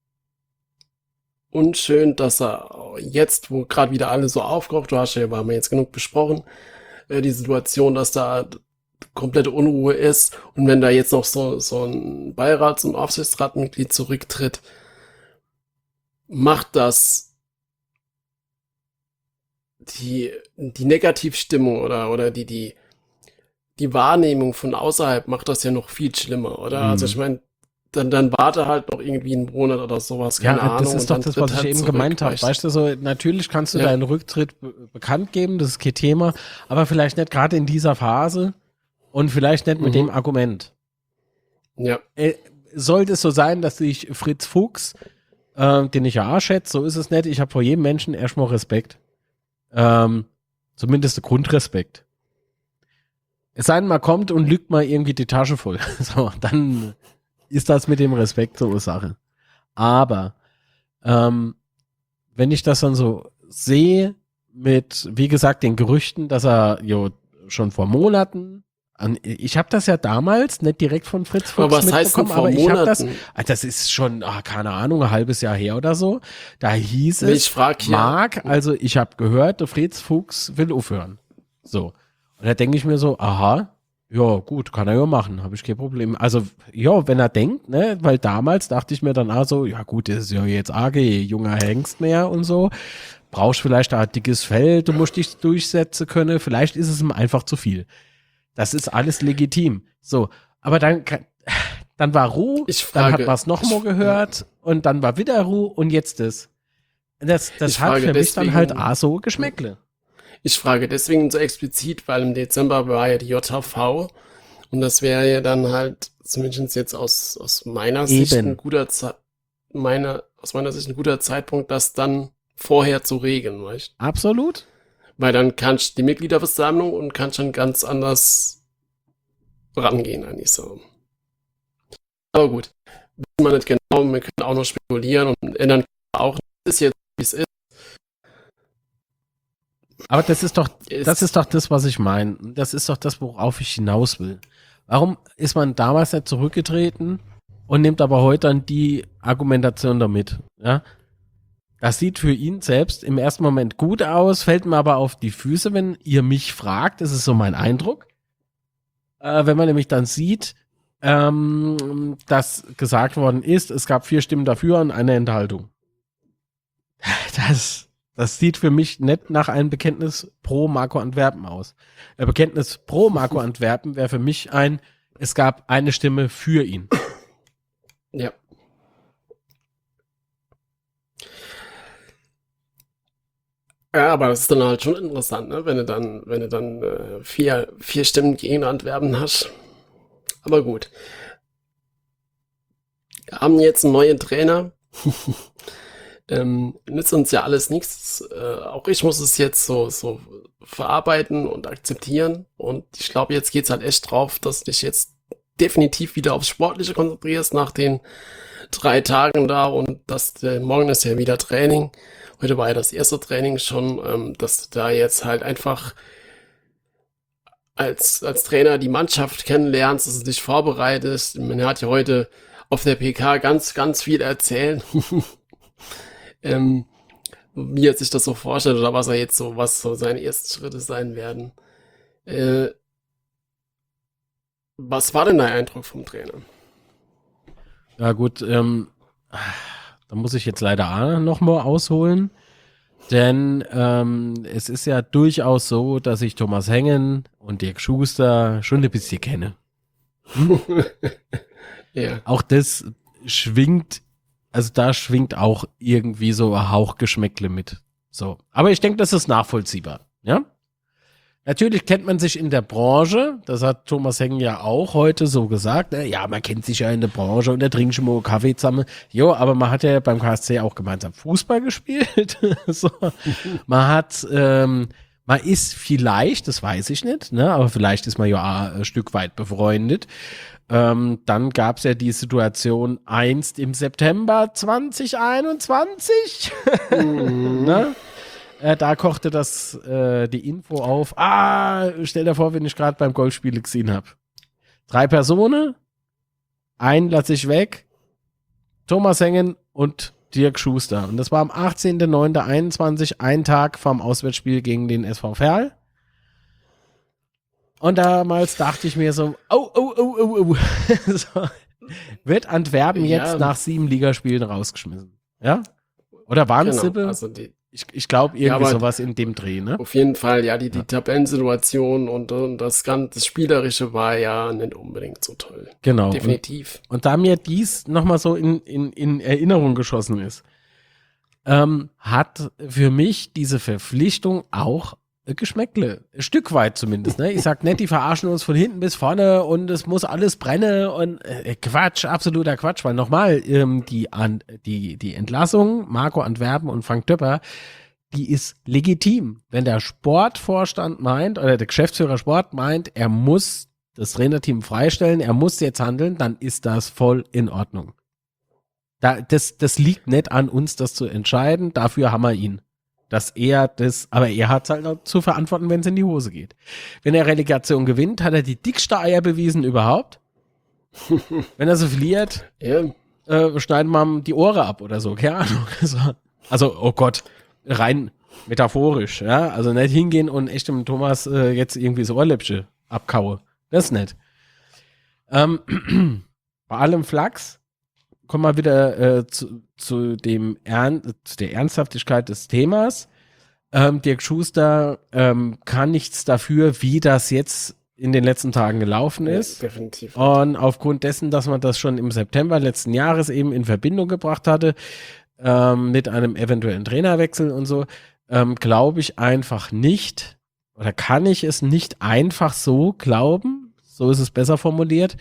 unschön, dass er jetzt, wo gerade wieder alle so aufkocht, wir haben jetzt genug besprochen, die Situation, dass da komplette Unruhe ist und wenn da jetzt noch so ein Beirats- und Aufsichtsratmitglied zurücktritt, macht das die Negativstimmung oder die Wahrnehmung von außerhalb macht das ja noch viel schlimmer, oder? Also ich meine, dann warte halt noch irgendwie einen Monat oder sowas, keine Ahnung. Das ist doch das, was ich eben gemeint habe. Weißt du, so natürlich kannst du deinen Rücktritt bekannt geben, das ist kein Thema, aber vielleicht nicht gerade in dieser Phase und vielleicht nicht mit dem Argument. Ja. Sollte es so sein, dass ich Fritz Fuchs, den ich ja auch schätze, so ist es nicht, ich habe vor jedem Menschen erstmal Respekt. Zumindest Grundrespekt. Es sei denn, man kommt und lügt mal irgendwie die Tasche voll. So, dann ist das mit dem Respekt so eine Sache. Aber wenn ich das dann so sehe mit, wie gesagt, den Gerüchten, dass er schon vor Monaten, ich habe das ja damals nicht direkt von Fritz Fuchs aber was heißt denn vor Monaten? Das ist schon, keine Ahnung, ein halbes Jahr her oder so. Da hieß es, also ich habe gehört, der Fritz Fuchs will aufhören. So. Und da denke ich mir so, aha, ja, gut, kann er ja machen, habe ich kein Problem. Also, ja, wenn er denkt, ne, weil damals dachte ich mir dann auch so, ja gut, das ist ja jetzt AG, junger Hengst mehr und so, brauchst vielleicht ein dickes Fell, du musst dich durchsetzen können, vielleicht ist es ihm einfach zu viel. Das ist alles legitim. So, aber dann war Ruhe, dann hat man es nochmal gehört und dann war wieder Ruhe und jetzt das. Das hat für mich dann halt auch so Geschmäckle. Ich frage deswegen so explizit, weil im Dezember war ja die JHV und das wäre ja dann halt, zumindest jetzt aus meiner Sicht ein guter Zeitpunkt, das dann vorher zu regeln, weißt du? Absolut. Weil dann kannst du die Mitgliederversammlung und kannst dann ganz anders rangehen eigentlich so. Aber gut, wissen wir nicht genau, wir können auch noch spekulieren und ändern auch, ist jetzt, wie es ist. Aber das ist doch das, was ich meine. Das ist doch das, worauf ich hinaus will. Warum ist man damals nicht zurückgetreten und nimmt aber heute dann die Argumentation damit? Ja? Das sieht für ihn selbst im ersten Moment gut aus, fällt mir aber auf die Füße, wenn ihr mich fragt. Das ist so mein Eindruck. Wenn man nämlich dann sieht, dass gesagt worden ist, es gab 4 Stimmen dafür und eine Enthaltung. Das sieht für mich nicht nach einem Bekenntnis pro Marco Antwerpen aus. Ein Bekenntnis pro Marco Antwerpen wäre für mich es gab eine Stimme für ihn. Ja. Ja, aber das ist dann halt schon interessant, ne? Wenn du dann vier Stimmen gegen Antwerpen hast. Aber gut. Wir haben jetzt einen neuen Trainer. Nützt uns ja alles nichts. Auch ich muss es jetzt so verarbeiten und akzeptieren. Und ich glaube, jetzt geht's halt echt drauf, dass du dich jetzt definitiv wieder aufs Sportliche konzentrierst nach den 3 Tagen da und morgen ist ja wieder Training. Heute war ja das erste Training schon, dass du da jetzt halt einfach als Trainer die Mannschaft kennenlernst, dass du dich vorbereitest. Man hat ja heute auf der PK ganz, ganz viel erzählt, wie er sich das so vorstellt oder was so seine ersten Schritte sein werden. Was war denn dein Eindruck vom Trainer? Ja gut, da muss ich jetzt leider noch mal ausholen, denn es ist ja durchaus so, dass ich Thomas Hengen und Dirk Schuster schon ein bisschen kenne. Ja. Auch das schwingt, also da schwingt auch irgendwie so ein Hauchgeschmäckle mit. So, aber ich denke, das ist nachvollziehbar, ja? Natürlich kennt man sich in der Branche, das hat Thomas Hengen ja auch heute so gesagt, ja, man kennt sich ja in der Branche und da trinkt schon mal Kaffee zusammen. Jo, aber man hat ja beim KSC auch gemeinsam Fußball gespielt. So. Man ist vielleicht, das weiß ich nicht, ne, aber vielleicht ist man ja ein Stück weit befreundet. Dann gab es ja die Situation einst im September 2021. Ne? Da kochte die Info auf. Stell dir vor, wenn ich gerade beim Golfspiel gesehen habe. 3 Personen, einen lasse ich weg, Thomas Hengen und Dirk Schuster. Und das war am 18.09.21, ein Tag vom Auswärtsspiel gegen den SV Verl. Und damals dachte ich mir so, so, wird Antwerpen jetzt nach 7 Ligaspielen rausgeschmissen? Ja? Oder waren es Genau, also ich glaube irgendwie sowas in dem Dreh, ne? Auf jeden Fall, ja, die Tabellensituation und das ganze Spielerische war ja nicht unbedingt so toll. Genau. Definitiv. Und da mir dies nochmal so in Erinnerung geschossen ist, hat für mich diese Verpflichtung auch Geschmäckle. Ein Stück weit zumindest, ne? Ich sag nicht, die verarschen uns von hinten bis vorne und es muss alles brennen und Quatsch, absoluter Quatsch, weil nochmal, die Entlassung, Marco Antwerpen und Frank Töpper, die ist legitim. Wenn der Sportvorstand meint, oder der Geschäftsführer Sport meint, er muss das Trainerteam freistellen, er muss jetzt handeln, dann ist das voll in Ordnung. Das liegt nicht an uns, das zu entscheiden, dafür haben wir ihn. Aber er hat es halt noch zu verantworten, wenn es in die Hose geht. Wenn er Relegation gewinnt, hat er die dickste Eier bewiesen überhaupt. Wenn er so verliert, schneiden wir ihm die Ohren ab oder so, keine Ahnung. Also, oh Gott, rein metaphorisch, ja. Also nicht hingehen und echt dem Thomas jetzt irgendwie so Ohrläppchen abkaue. Das ist nett. Bei allem Flachs kommen wir wieder zu der Ernsthaftigkeit des Themas. Dirk Schuster kann nichts dafür, wie das jetzt in den letzten Tagen gelaufen ist. Ja, definitiv. Und aufgrund dessen, dass man das schon im September letzten Jahres eben in Verbindung gebracht hatte, mit einem eventuellen Trainerwechsel und so, glaube ich einfach nicht, oder kann ich es nicht einfach so glauben, so ist es besser formuliert,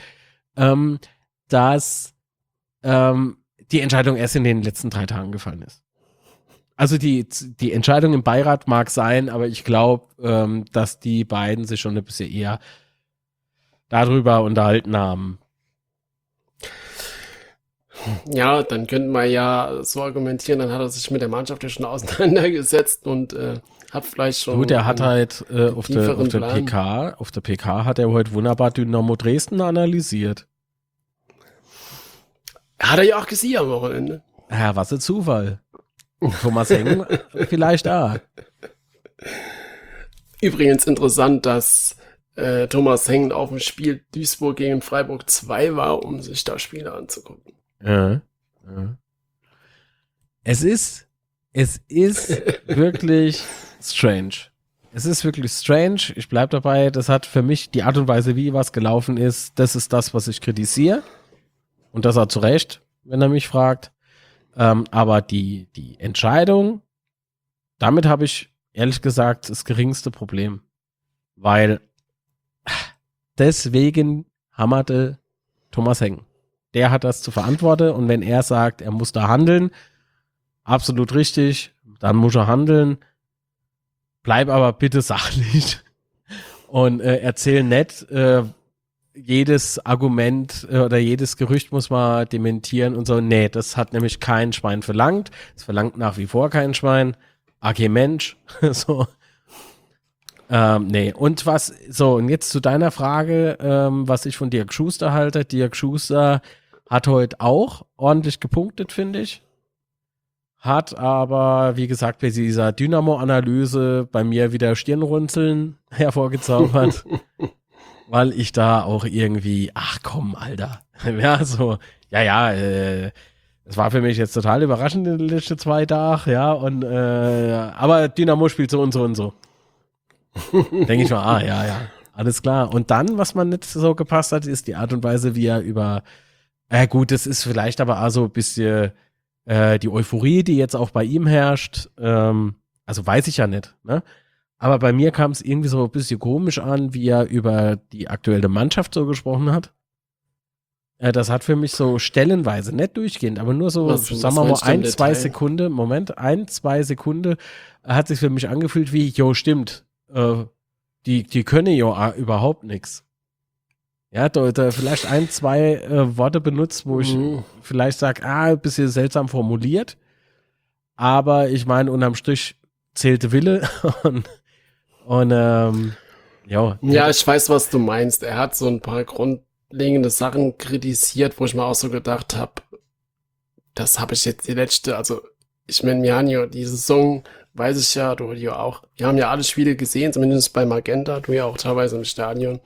dass die Entscheidung erst in den letzten 3 Tagen gefallen ist. Also die Entscheidung im Beirat mag sein, aber ich glaube, dass die beiden sich schon ein bisschen eher darüber unterhalten haben. Ja, dann könnten wir ja so argumentieren, dann hat er sich mit der Mannschaft ja schon auseinandergesetzt und hat vielleicht schon. Gut, er hat halt auf der Plan. PK hat er heute wunderbar Dynamo Dresden analysiert. Hat er ja auch gesehen am Wochenende. Ja, was ein Zufall. Thomas Hengen vielleicht auch. Übrigens interessant, dass Thomas Hengen auf dem Spiel Duisburg gegen Freiburg 2 war, um sich da Spiele anzugucken. Ja. Es Es ist wirklich strange. Es ist wirklich strange. Ich bleib dabei. Das hat für mich die Art und Weise, wie was gelaufen ist, das ist das, was ich kritisiere. Und das auch zu Recht, wenn er mich fragt. Aber die Entscheidung, damit habe ich ehrlich gesagt das geringste Problem. Weil deswegen hammerte Thomas Heng. Der hat das zu verantworten und wenn er sagt, er muss da handeln, absolut richtig, dann muss er handeln. Bleib aber bitte sachlich und erzähl nicht, jedes Argument oder jedes Gerücht muss man dementieren und so. Nee, das hat nämlich kein Schwein verlangt. Es verlangt nach wie vor kein Schwein. AG Mensch. So. Nee, und und jetzt zu deiner Frage, was ich von Dirk Schuster halte. Dirk Schuster hat heute auch ordentlich gepunktet, finde ich. Hat aber, wie gesagt, bei dieser Dynamo-Analyse bei mir wieder Stirnrunzeln hervorgezaubert, weil ich da auch irgendwie, ach komm, Alter. Ja, so, es war für mich jetzt total überraschend in den letzten 2 Tagen, ja, und aber Dynamo spielt so und so und so. Denke ich mal, ja, alles klar. Und dann, was man nicht so gepasst hat, ist die Art und Weise, wie er über, gut, das ist vielleicht aber auch so ein bisschen die Euphorie, die jetzt auch bei ihm herrscht, also weiß ich ja nicht, ne? Aber bei mir kam es irgendwie so ein bisschen komisch an, wie er über die aktuelle Mannschaft so gesprochen hat. Das hat für mich so stellenweise, nicht durchgehend, aber nur so, sagen wir mal, 1-2 Sekunden, Moment, 1-2 Sekunden hat sich für mich angefühlt wie, jo, stimmt, die können ja überhaupt nichts. Ja, da vielleicht 1-2 Worte benutzt, wo ich vielleicht sage, ein bisschen seltsam formuliert, aber ich meine, unterm Strich zählte Wille und ja. Ja, ich weiß, was du meinst. Er hat so ein paar grundlegende Sachen kritisiert, wo ich mir auch so gedacht habe, das habe ich jetzt also ich meine, wir haben ja die Saison, weiß ich ja, du ja auch, wir haben ja alle Spiele gesehen, zumindest bei Magenta, du ja auch teilweise im Stadion.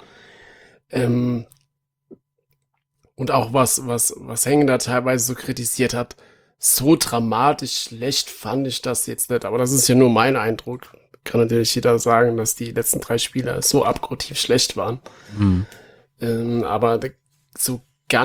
Und auch was Heng da teilweise so kritisiert hat, so dramatisch schlecht fand ich das jetzt nicht. Aber das ist ja nur mein Eindruck. Kann natürlich jeder sagen, dass die letzten 3 Spiele so abgrundtief schlecht waren. Aber so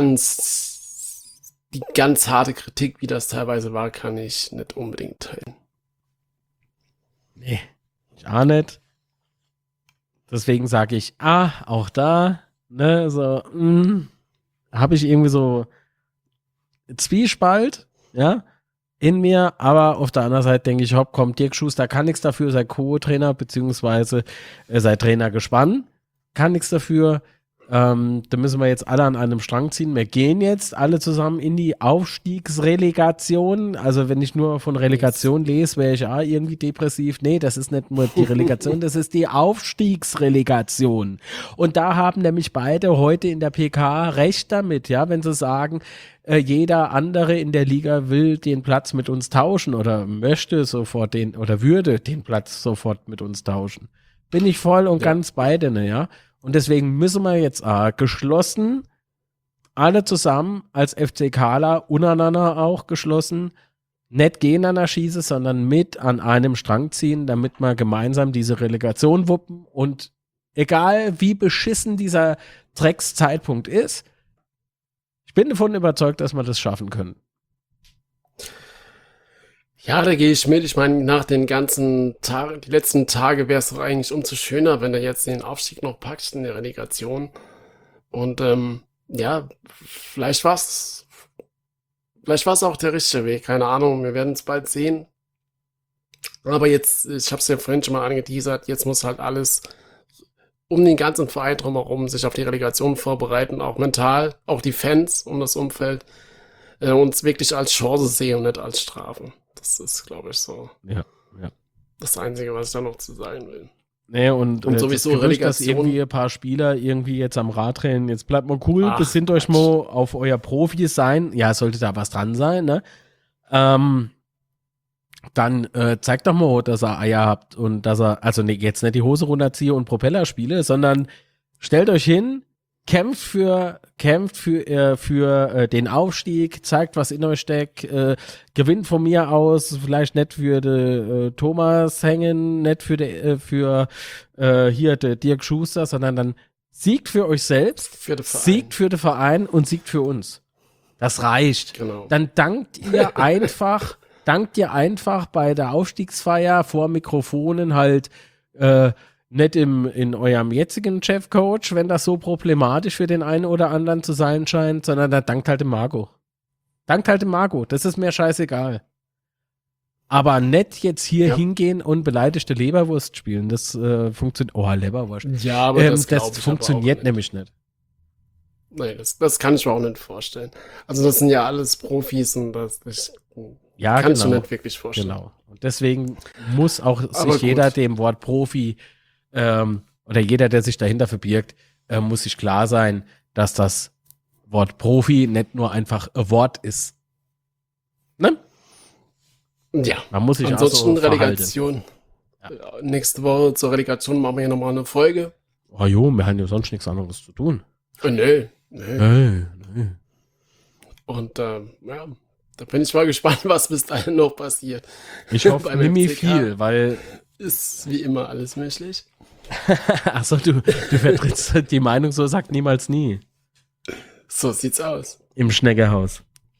die ganz harte Kritik, wie das teilweise war, kann ich nicht unbedingt teilen. Nee, ich auch nicht. Deswegen sage ich, auch da, ne, so, habe ich irgendwie so Zwiespalt, ja, in mir, aber auf der anderen Seite denke ich, hopp, komm, Dirk Schuster kann nichts dafür, sei Co-Trainer, beziehungsweise sei Trainer gespannt, kann nichts dafür, da müssen wir jetzt alle an einem Strang ziehen, wir gehen jetzt alle zusammen in die Aufstiegsrelegation, also wenn ich nur von Relegation lese, wäre ich irgendwie depressiv, nee, das ist nicht nur die Relegation, das ist die Aufstiegsrelegation und da haben nämlich beide heute in der PK recht damit, ja, wenn sie sagen, jeder andere in der Liga will den Platz mit uns tauschen oder möchte sofort oder würde den Platz sofort mit uns tauschen. Bin ich voll und ganz bei denen, ja. Und deswegen müssen wir jetzt geschlossen, alle zusammen als FC Kala, untereinander auch geschlossen, nicht gegeneinander schießen, sondern mit an einem Strang ziehen, damit wir gemeinsam diese Relegation wuppen. Und egal wie beschissen dieser Dreckszeitpunkt ist, ich bin davon überzeugt, dass wir das schaffen können. Ja, da gehe ich mit. Ich meine, nach den ganzen Tagen, die letzten Tage wäre es doch eigentlich umso schöner, wenn du jetzt den Aufstieg noch packst in der Relegation. Und ja, vielleicht war's auch der richtige Weg. Keine Ahnung, wir werden es bald sehen. Aber jetzt, ich habe es ja vorhin schon mal angeteasert, jetzt muss halt alles um den ganzen Verein drumherum sich auf die Relegation vorbereiten, auch mental, auch die Fans um das Umfeld, uns wirklich als Chance sehen und nicht als Strafe. Das ist, glaube ich, so das Einzige, was ich da noch zu sagen will. Nee, und sowieso das Gerücht, Relegation, dass irgendwie ein paar Spieler irgendwie jetzt am Rad drehen, jetzt bleibt mal cool, besinnt euch mal auf euer Profi sein. Ja, sollte da was dran sein, ne? Dann zeigt doch mal, dass ihr Eier habt und dass er, also nee, jetzt nicht die Hose runterziehe und Propeller spiele, sondern stellt euch hin, kämpft für den Aufstieg, zeigt, was in euch steckt, gewinnt von mir aus, vielleicht nicht für den Thomas Hängen, nicht für hier den Dirk Schuster, sondern dann siegt für euch selbst, siegt für den Verein und siegt für uns. Das reicht. Genau. Dann dankt ihr einfach bei der Aufstiegsfeier vor Mikrofonen halt nicht in eurem jetzigen Chefcoach, wenn das so problematisch für den einen oder anderen zu sein scheint, sondern da dankt halt dem Marco. Dankt halt dem Marco, das ist mir scheißegal. Aber nicht jetzt hier hingehen und beleidigte Leberwurst spielen, das funktioniert, Leberwurst. Ja, aber das funktioniert nämlich nicht. Nee, das kann ich mir auch nicht vorstellen. Also das sind ja alles Profis und das kann ich mir nicht wirklich vorstellen. Genau. Und deswegen muss auch sich jeder dem Wort Profi oder jeder, der sich dahinter verbirgt, muss sich klar sein, dass das Wort Profi nicht nur einfach ein Wort ist. Ne? Ja. Man muss sich ansonsten auch so Relegation. Ja. Nächste Woche zur Relegation machen wir ja nochmal eine Folge. Oh jo, wir haben ja sonst nichts anderes zu tun. Nö. Und da bin ich mal gespannt, was bis dahin noch passiert. Ich hoffe nicht viel, weil ist wie immer alles möglich. Achso, du vertrittst die Meinung, so sagt niemals nie. So sieht's aus. Im Schneckehaus.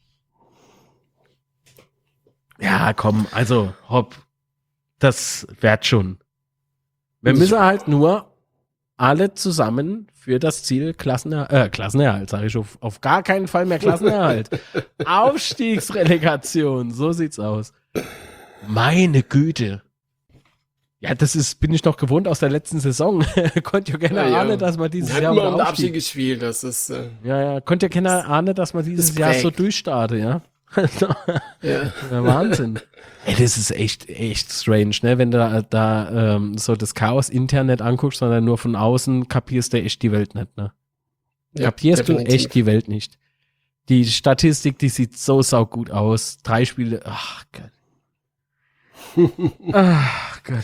Ja, komm, also, hopp. Das wird schon. Wir müssen halt nur alle zusammen für das Ziel Klassenerhalt, sage ich auf gar keinen Fall mehr Klassenerhalt. Aufstiegsrelegation, so sieht's aus. Meine Güte. Ja, bin ich noch gewohnt aus der letzten Saison. Konnt ja keiner ahnen, dass man dieses Jahr um den Abstieg gespielt, das ist konnt ja keiner ahnen, dass man dieses Jahr so durchstartet, ja. Ja. Wahnsinn. Ey, das ist echt strange, ne? Wenn du da so das Chaos-Internet anguckst, sondern nur von außen kapierst du echt die Welt nicht, ne? Ja, kapierst definitiv. Du echt die Welt nicht. Die Statistik, die sieht so saugut aus. 3 Spiele, ach Gott. Ach Gott.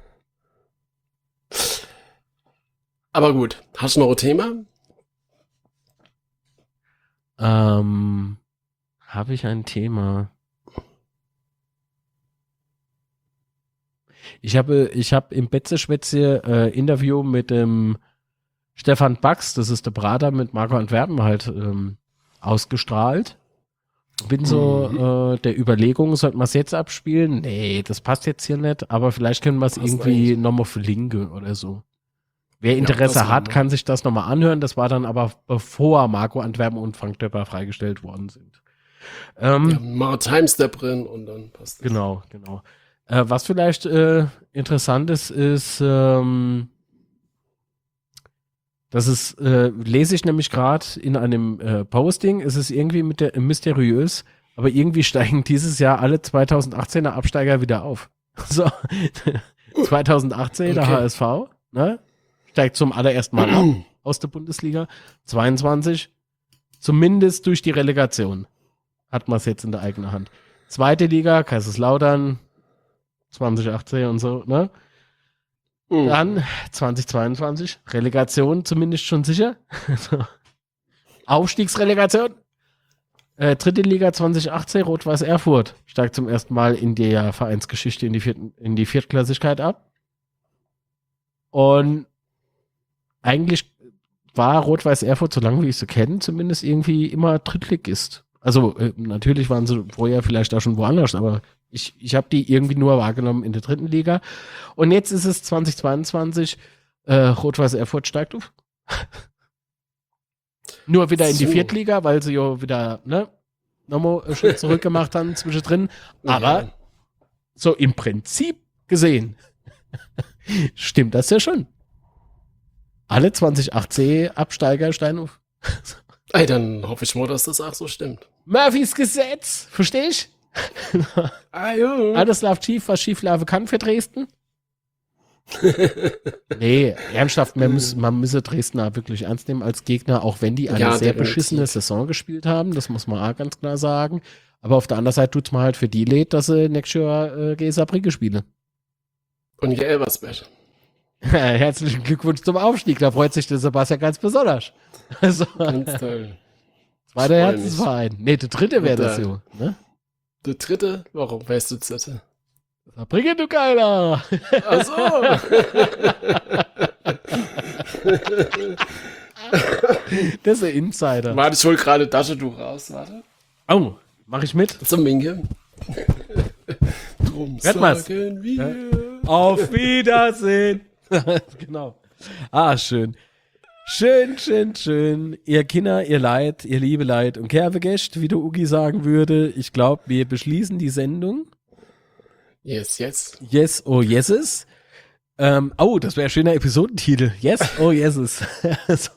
Aber gut, hast du noch ein Thema? Habe ich ein Thema? Ich habe im Betze-Schwätze Interview mit dem Stefan Bax, das ist der Brater mit Marco Antwerpen halt ausgestrahlt. Bin so der Überlegung, sollten wir es jetzt abspielen? Nee, das passt jetzt hier nicht, aber vielleicht können wir es irgendwie nochmal verlinken oder so. Wer Interesse hat, kann sich das nochmal anhören. Das war dann aber bevor Marco Antwerpen und Frank Döpper freigestellt worden sind. Maritime Step drin und dann passt das. Genau. Was vielleicht interessant ist, das ist, lese ich nämlich gerade in einem Posting, es ist irgendwie mysteriös, aber irgendwie steigen dieses Jahr alle 2018er Absteiger wieder auf. So, 2018 der HSV, ne? Steigt zum allerersten Mal ab aus der Bundesliga. 22, zumindest durch die Relegation, hat man es jetzt in der eigenen Hand. Zweite Liga, Kaiserslautern, 2018 und so, ne? Dann 2022, Relegation zumindest schon sicher. Aufstiegsrelegation. Dritte Liga 2018, Rot-Weiß Erfurt steigt zum ersten Mal in der Vereinsgeschichte in die Viertklassigkeit ab. Und eigentlich war Rot-Weiß Erfurt, solange wie ich sie kenne, zumindest irgendwie immer Drittligist. Also natürlich waren sie vorher vielleicht auch schon woanders, aber ich habe die irgendwie nur wahrgenommen in der dritten Liga. Und jetzt ist es 2022, Rot-Weiß Erfurt steigt auf. Nur wieder in die Viertliga, weil sie ja wieder nochmal einen Schritt zurück gemacht haben zwischendrin. Aber so im Prinzip gesehen stimmt das ja schon. Alle 2018 Absteiger steigen auf. Ey, dann hoffe ich mal, dass das auch so stimmt. Murphys Gesetz, versteh ich? Alles läuft schief, was schief laufen kann für Dresden. Nee, ernsthaft, man müsse Dresden auch wirklich ernst nehmen als Gegner, auch wenn die eine sehr beschissene Saison gespielt haben, das muss man auch ganz klar sagen. Aber auf der anderen Seite tut's mir halt für die leid, dass sie nächstes Jahr gegen Saarbrücke spielen. Und gegen Elversberg. Herzlichen Glückwunsch zum Aufstieg. Da freut sich der Sebastian ganz besonders. Also, Ganz toll. zweiter freu Herzensverein. Nee, der dritte wäre das Der- so. Ne? Der dritte? Warum weißt du das dritte? Bringe du Geiler. Ach so. Das ist ein Insider. Warte, ich hol gerade Taschentuch raus. Warte. Oh, mach ich mit? Zum Winken. Drum Hört man's? sagen wir. Auf Wiedersehen. Genau. Ah, schön. Schön. Ihr Kinder, ihr Leid, ihr liebe Leid und Kerbegäst, wie der Ugi sagen würde. Ich glaube, wir beschließen die Sendung. Yes. Yes, oh yeses. Oh, das wäre ein schöner Episodentitel. Yes, oh yeses. So.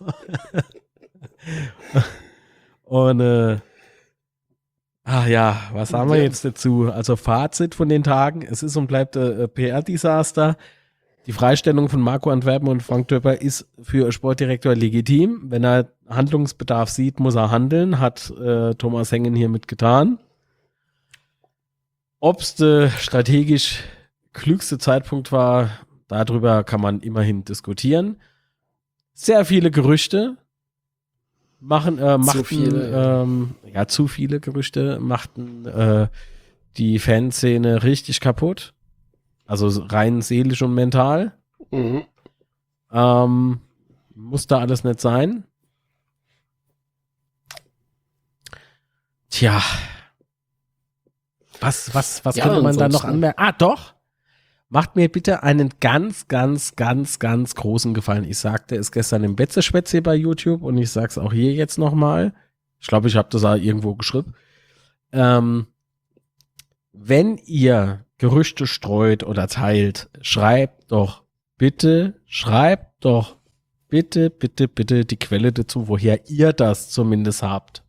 Und ja, was haben wir Ja. jetzt dazu? Also Fazit von den Tagen. Es ist und bleibt PR-Desaster. Die Freistellung von Marco Antwerpen und Frank Döpper ist für Sportdirektor legitim. Wenn er Handlungsbedarf sieht, muss er handeln. Hat Thomas Hengen hiermit getan. Ob es der strategisch klügste Zeitpunkt war, darüber kann man immerhin diskutieren. Sehr viele Gerüchte machten viele, zu viele Gerüchte machten die Fanszene richtig kaputt. Also rein seelisch und mental. Mhm. Muss da alles nicht sein. Tja. Was Ja, könnte man da noch ansonsten- anmerken? Ah, doch. Macht mir bitte einen ganz großen Gefallen. Ich sagte es gestern im Betzeschwätze bei YouTube und ich sag's auch hier jetzt nochmal. Ich glaube, ich habe das auch irgendwo geschrieben. Wenn ihr Gerüchte streut oder teilt, schreibt doch bitte die Quelle dazu, woher ihr das zumindest habt.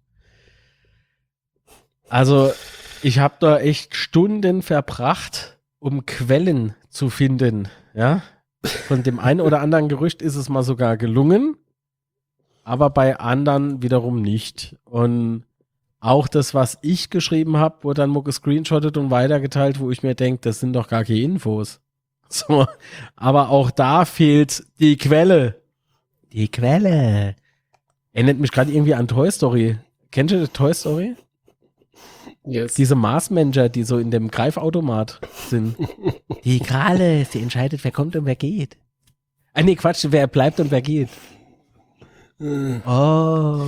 Also, ich habe da echt Stunden verbracht, um Quellen zu finden, ja. Von dem einen oder anderen Gerücht ist es mal sogar gelungen, aber bei anderen wiederum nicht. Und auch das, was ich geschrieben habe, wurde dann mal gescreenshottet und weitergeteilt, wo ich mir denke, das sind doch gar keine Infos. So, aber auch da fehlt die Quelle. Die Quelle. Erinnert mich gerade irgendwie an Toy Story. Kennt ihr Toy Story? Yes. Diese Marsmanager, die so in dem Greifautomat sind. Die Krale, sie entscheidet, wer kommt und wer geht. Ah nee, Quatsch, wer bleibt und wer geht. Oh.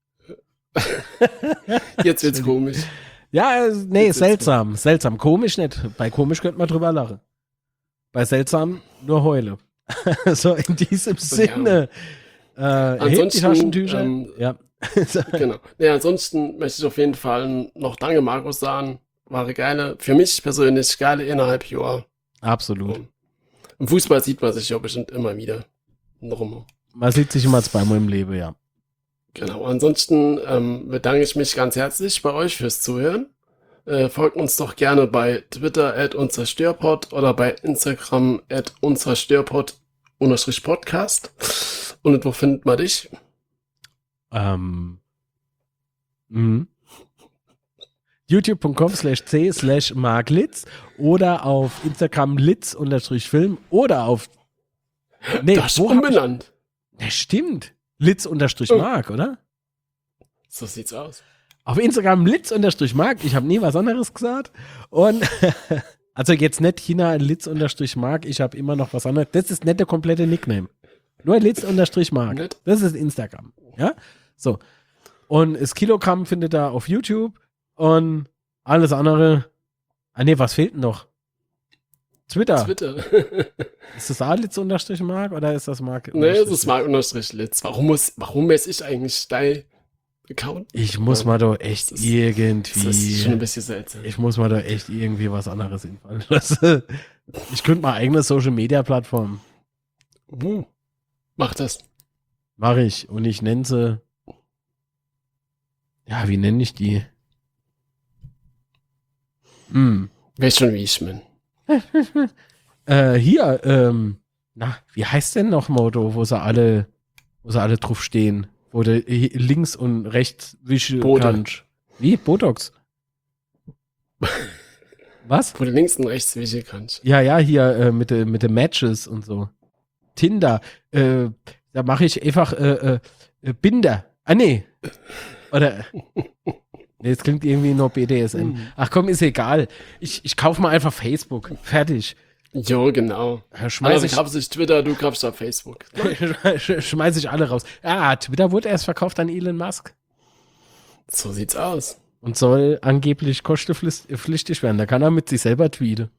Jetzt wird's komisch. Ja, nee, Jetzt seltsam. Komisch nicht. Bei komisch könnte man drüber lachen. Bei seltsam nur heule. So in diesem Sinne. Hebt die Ansonsten, Taschentücher. Ja. Genau. Ja, ansonsten möchte ich auf jeden Fall noch Danke, Markus, sagen. War eine geile, für mich persönlich geile innerhalb Jahr. Absolut. Im Fußball sieht man sich ja bestimmt immer wieder. Drum. Man sieht sich immer zweimal im Leben, ja. Genau. Ansonsten bedanke ich mich ganz herzlich bei euch fürs Zuhören. Folgt uns doch gerne bei Twitter @unserstörpod oder bei Instagram @unserstörpod_podcast. Und wo findet man dich? youtube.com/c/marklitz oder auf Instagram litz_film oder auf Das ist wo hab ich- umbenannt. Ja, stimmt. Litz_mark, oder? So sieht's aus. Auf Instagram litz_mark. Ich habe nie was anderes gesagt. Und also jetzt nicht China litz_mark. Ich habe immer noch was anderes. Das ist nicht der komplette Nickname. Nur litz_mark. Nicht? Das ist Instagram. Ja? So. Und das Kilogramm findet ihr auf YouTube und alles andere. Ah nee, was fehlt denn noch? Twitter. Ist das auch litz_mark oder ist das Mark? Nee, es ist Mark_Litz. Warum messe ich eigentlich dein Account? Ich muss mal doch echt Das ist irgendwie. schon ein bisschen seltsam. Ich muss mal da echt irgendwie was anderes einfallen lassen. Ich könnte mal eigene Social Media Plattform. Mach das. Mache ich. Und ich nenne sie. Ja, wie nenne ich die? Weiß schon, wie ich bin. Hier, wie heißt denn noch Moto, wo sie alle drauf stehen? Wo du links und rechts wischen Bote. kannst. Wie? Botox? Was? Wo du links und rechts wischen kannst. Ja, hier, mit den Matches und so. Tinder. Da mache ich einfach Binder. Ah, nee. Oder, nee, das klingt irgendwie nur BDSM. Ach komm, ist egal. Ich kaufe mal einfach Facebook. Fertig. Jo, genau. Schmeiß Also grabst ich Twitter, du grabst auf Facebook. schmeiß ich alle raus. Twitter wurde erst verkauft an Elon Musk. So sieht's aus. Und soll angeblich kostenpflichtig werden. Da kann er mit sich selber tweeten.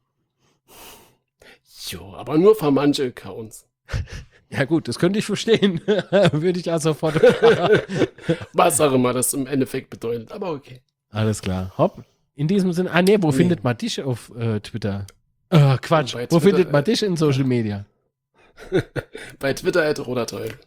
Jo, aber nur für manche Accounts. Ja gut, das könnte ich verstehen. Würde ich ja sofort. Was auch immer das im Endeffekt bedeutet, aber okay. Alles klar. Hopp. In diesem Sinne. Wo findet man dich auf Twitter? Quatsch. Bei Wo Twitter, findet man dich in Social Media? Bei Twitter @Roderteufel.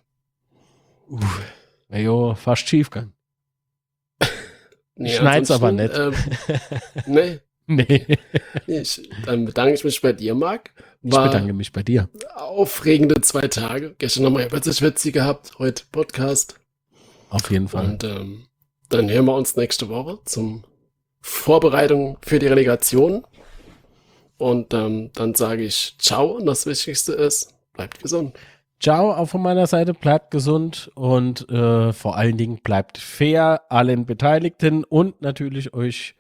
Na jo, fast schiefgegangen. Nee, Schneid's aber nicht. Nee. Nee. Dann bedanke ich mich bei dir, Marc. Ich bedanke mich bei dir. Aufregende 2 Tage. Gestern nochmal Witzi gehabt, heute Podcast. Auf jeden Fall. Und dann hören wir uns nächste Woche zum Vorbereitung für die Relegation. Und dann sage ich ciao und das Wichtigste ist, bleibt gesund. Ciao, auch von meiner Seite, bleibt gesund und vor allen Dingen bleibt fair allen Beteiligten und natürlich euch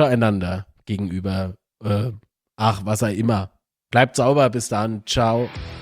untereinander gegenüber. Was auch immer. Bleibt sauber, bis dann. Ciao.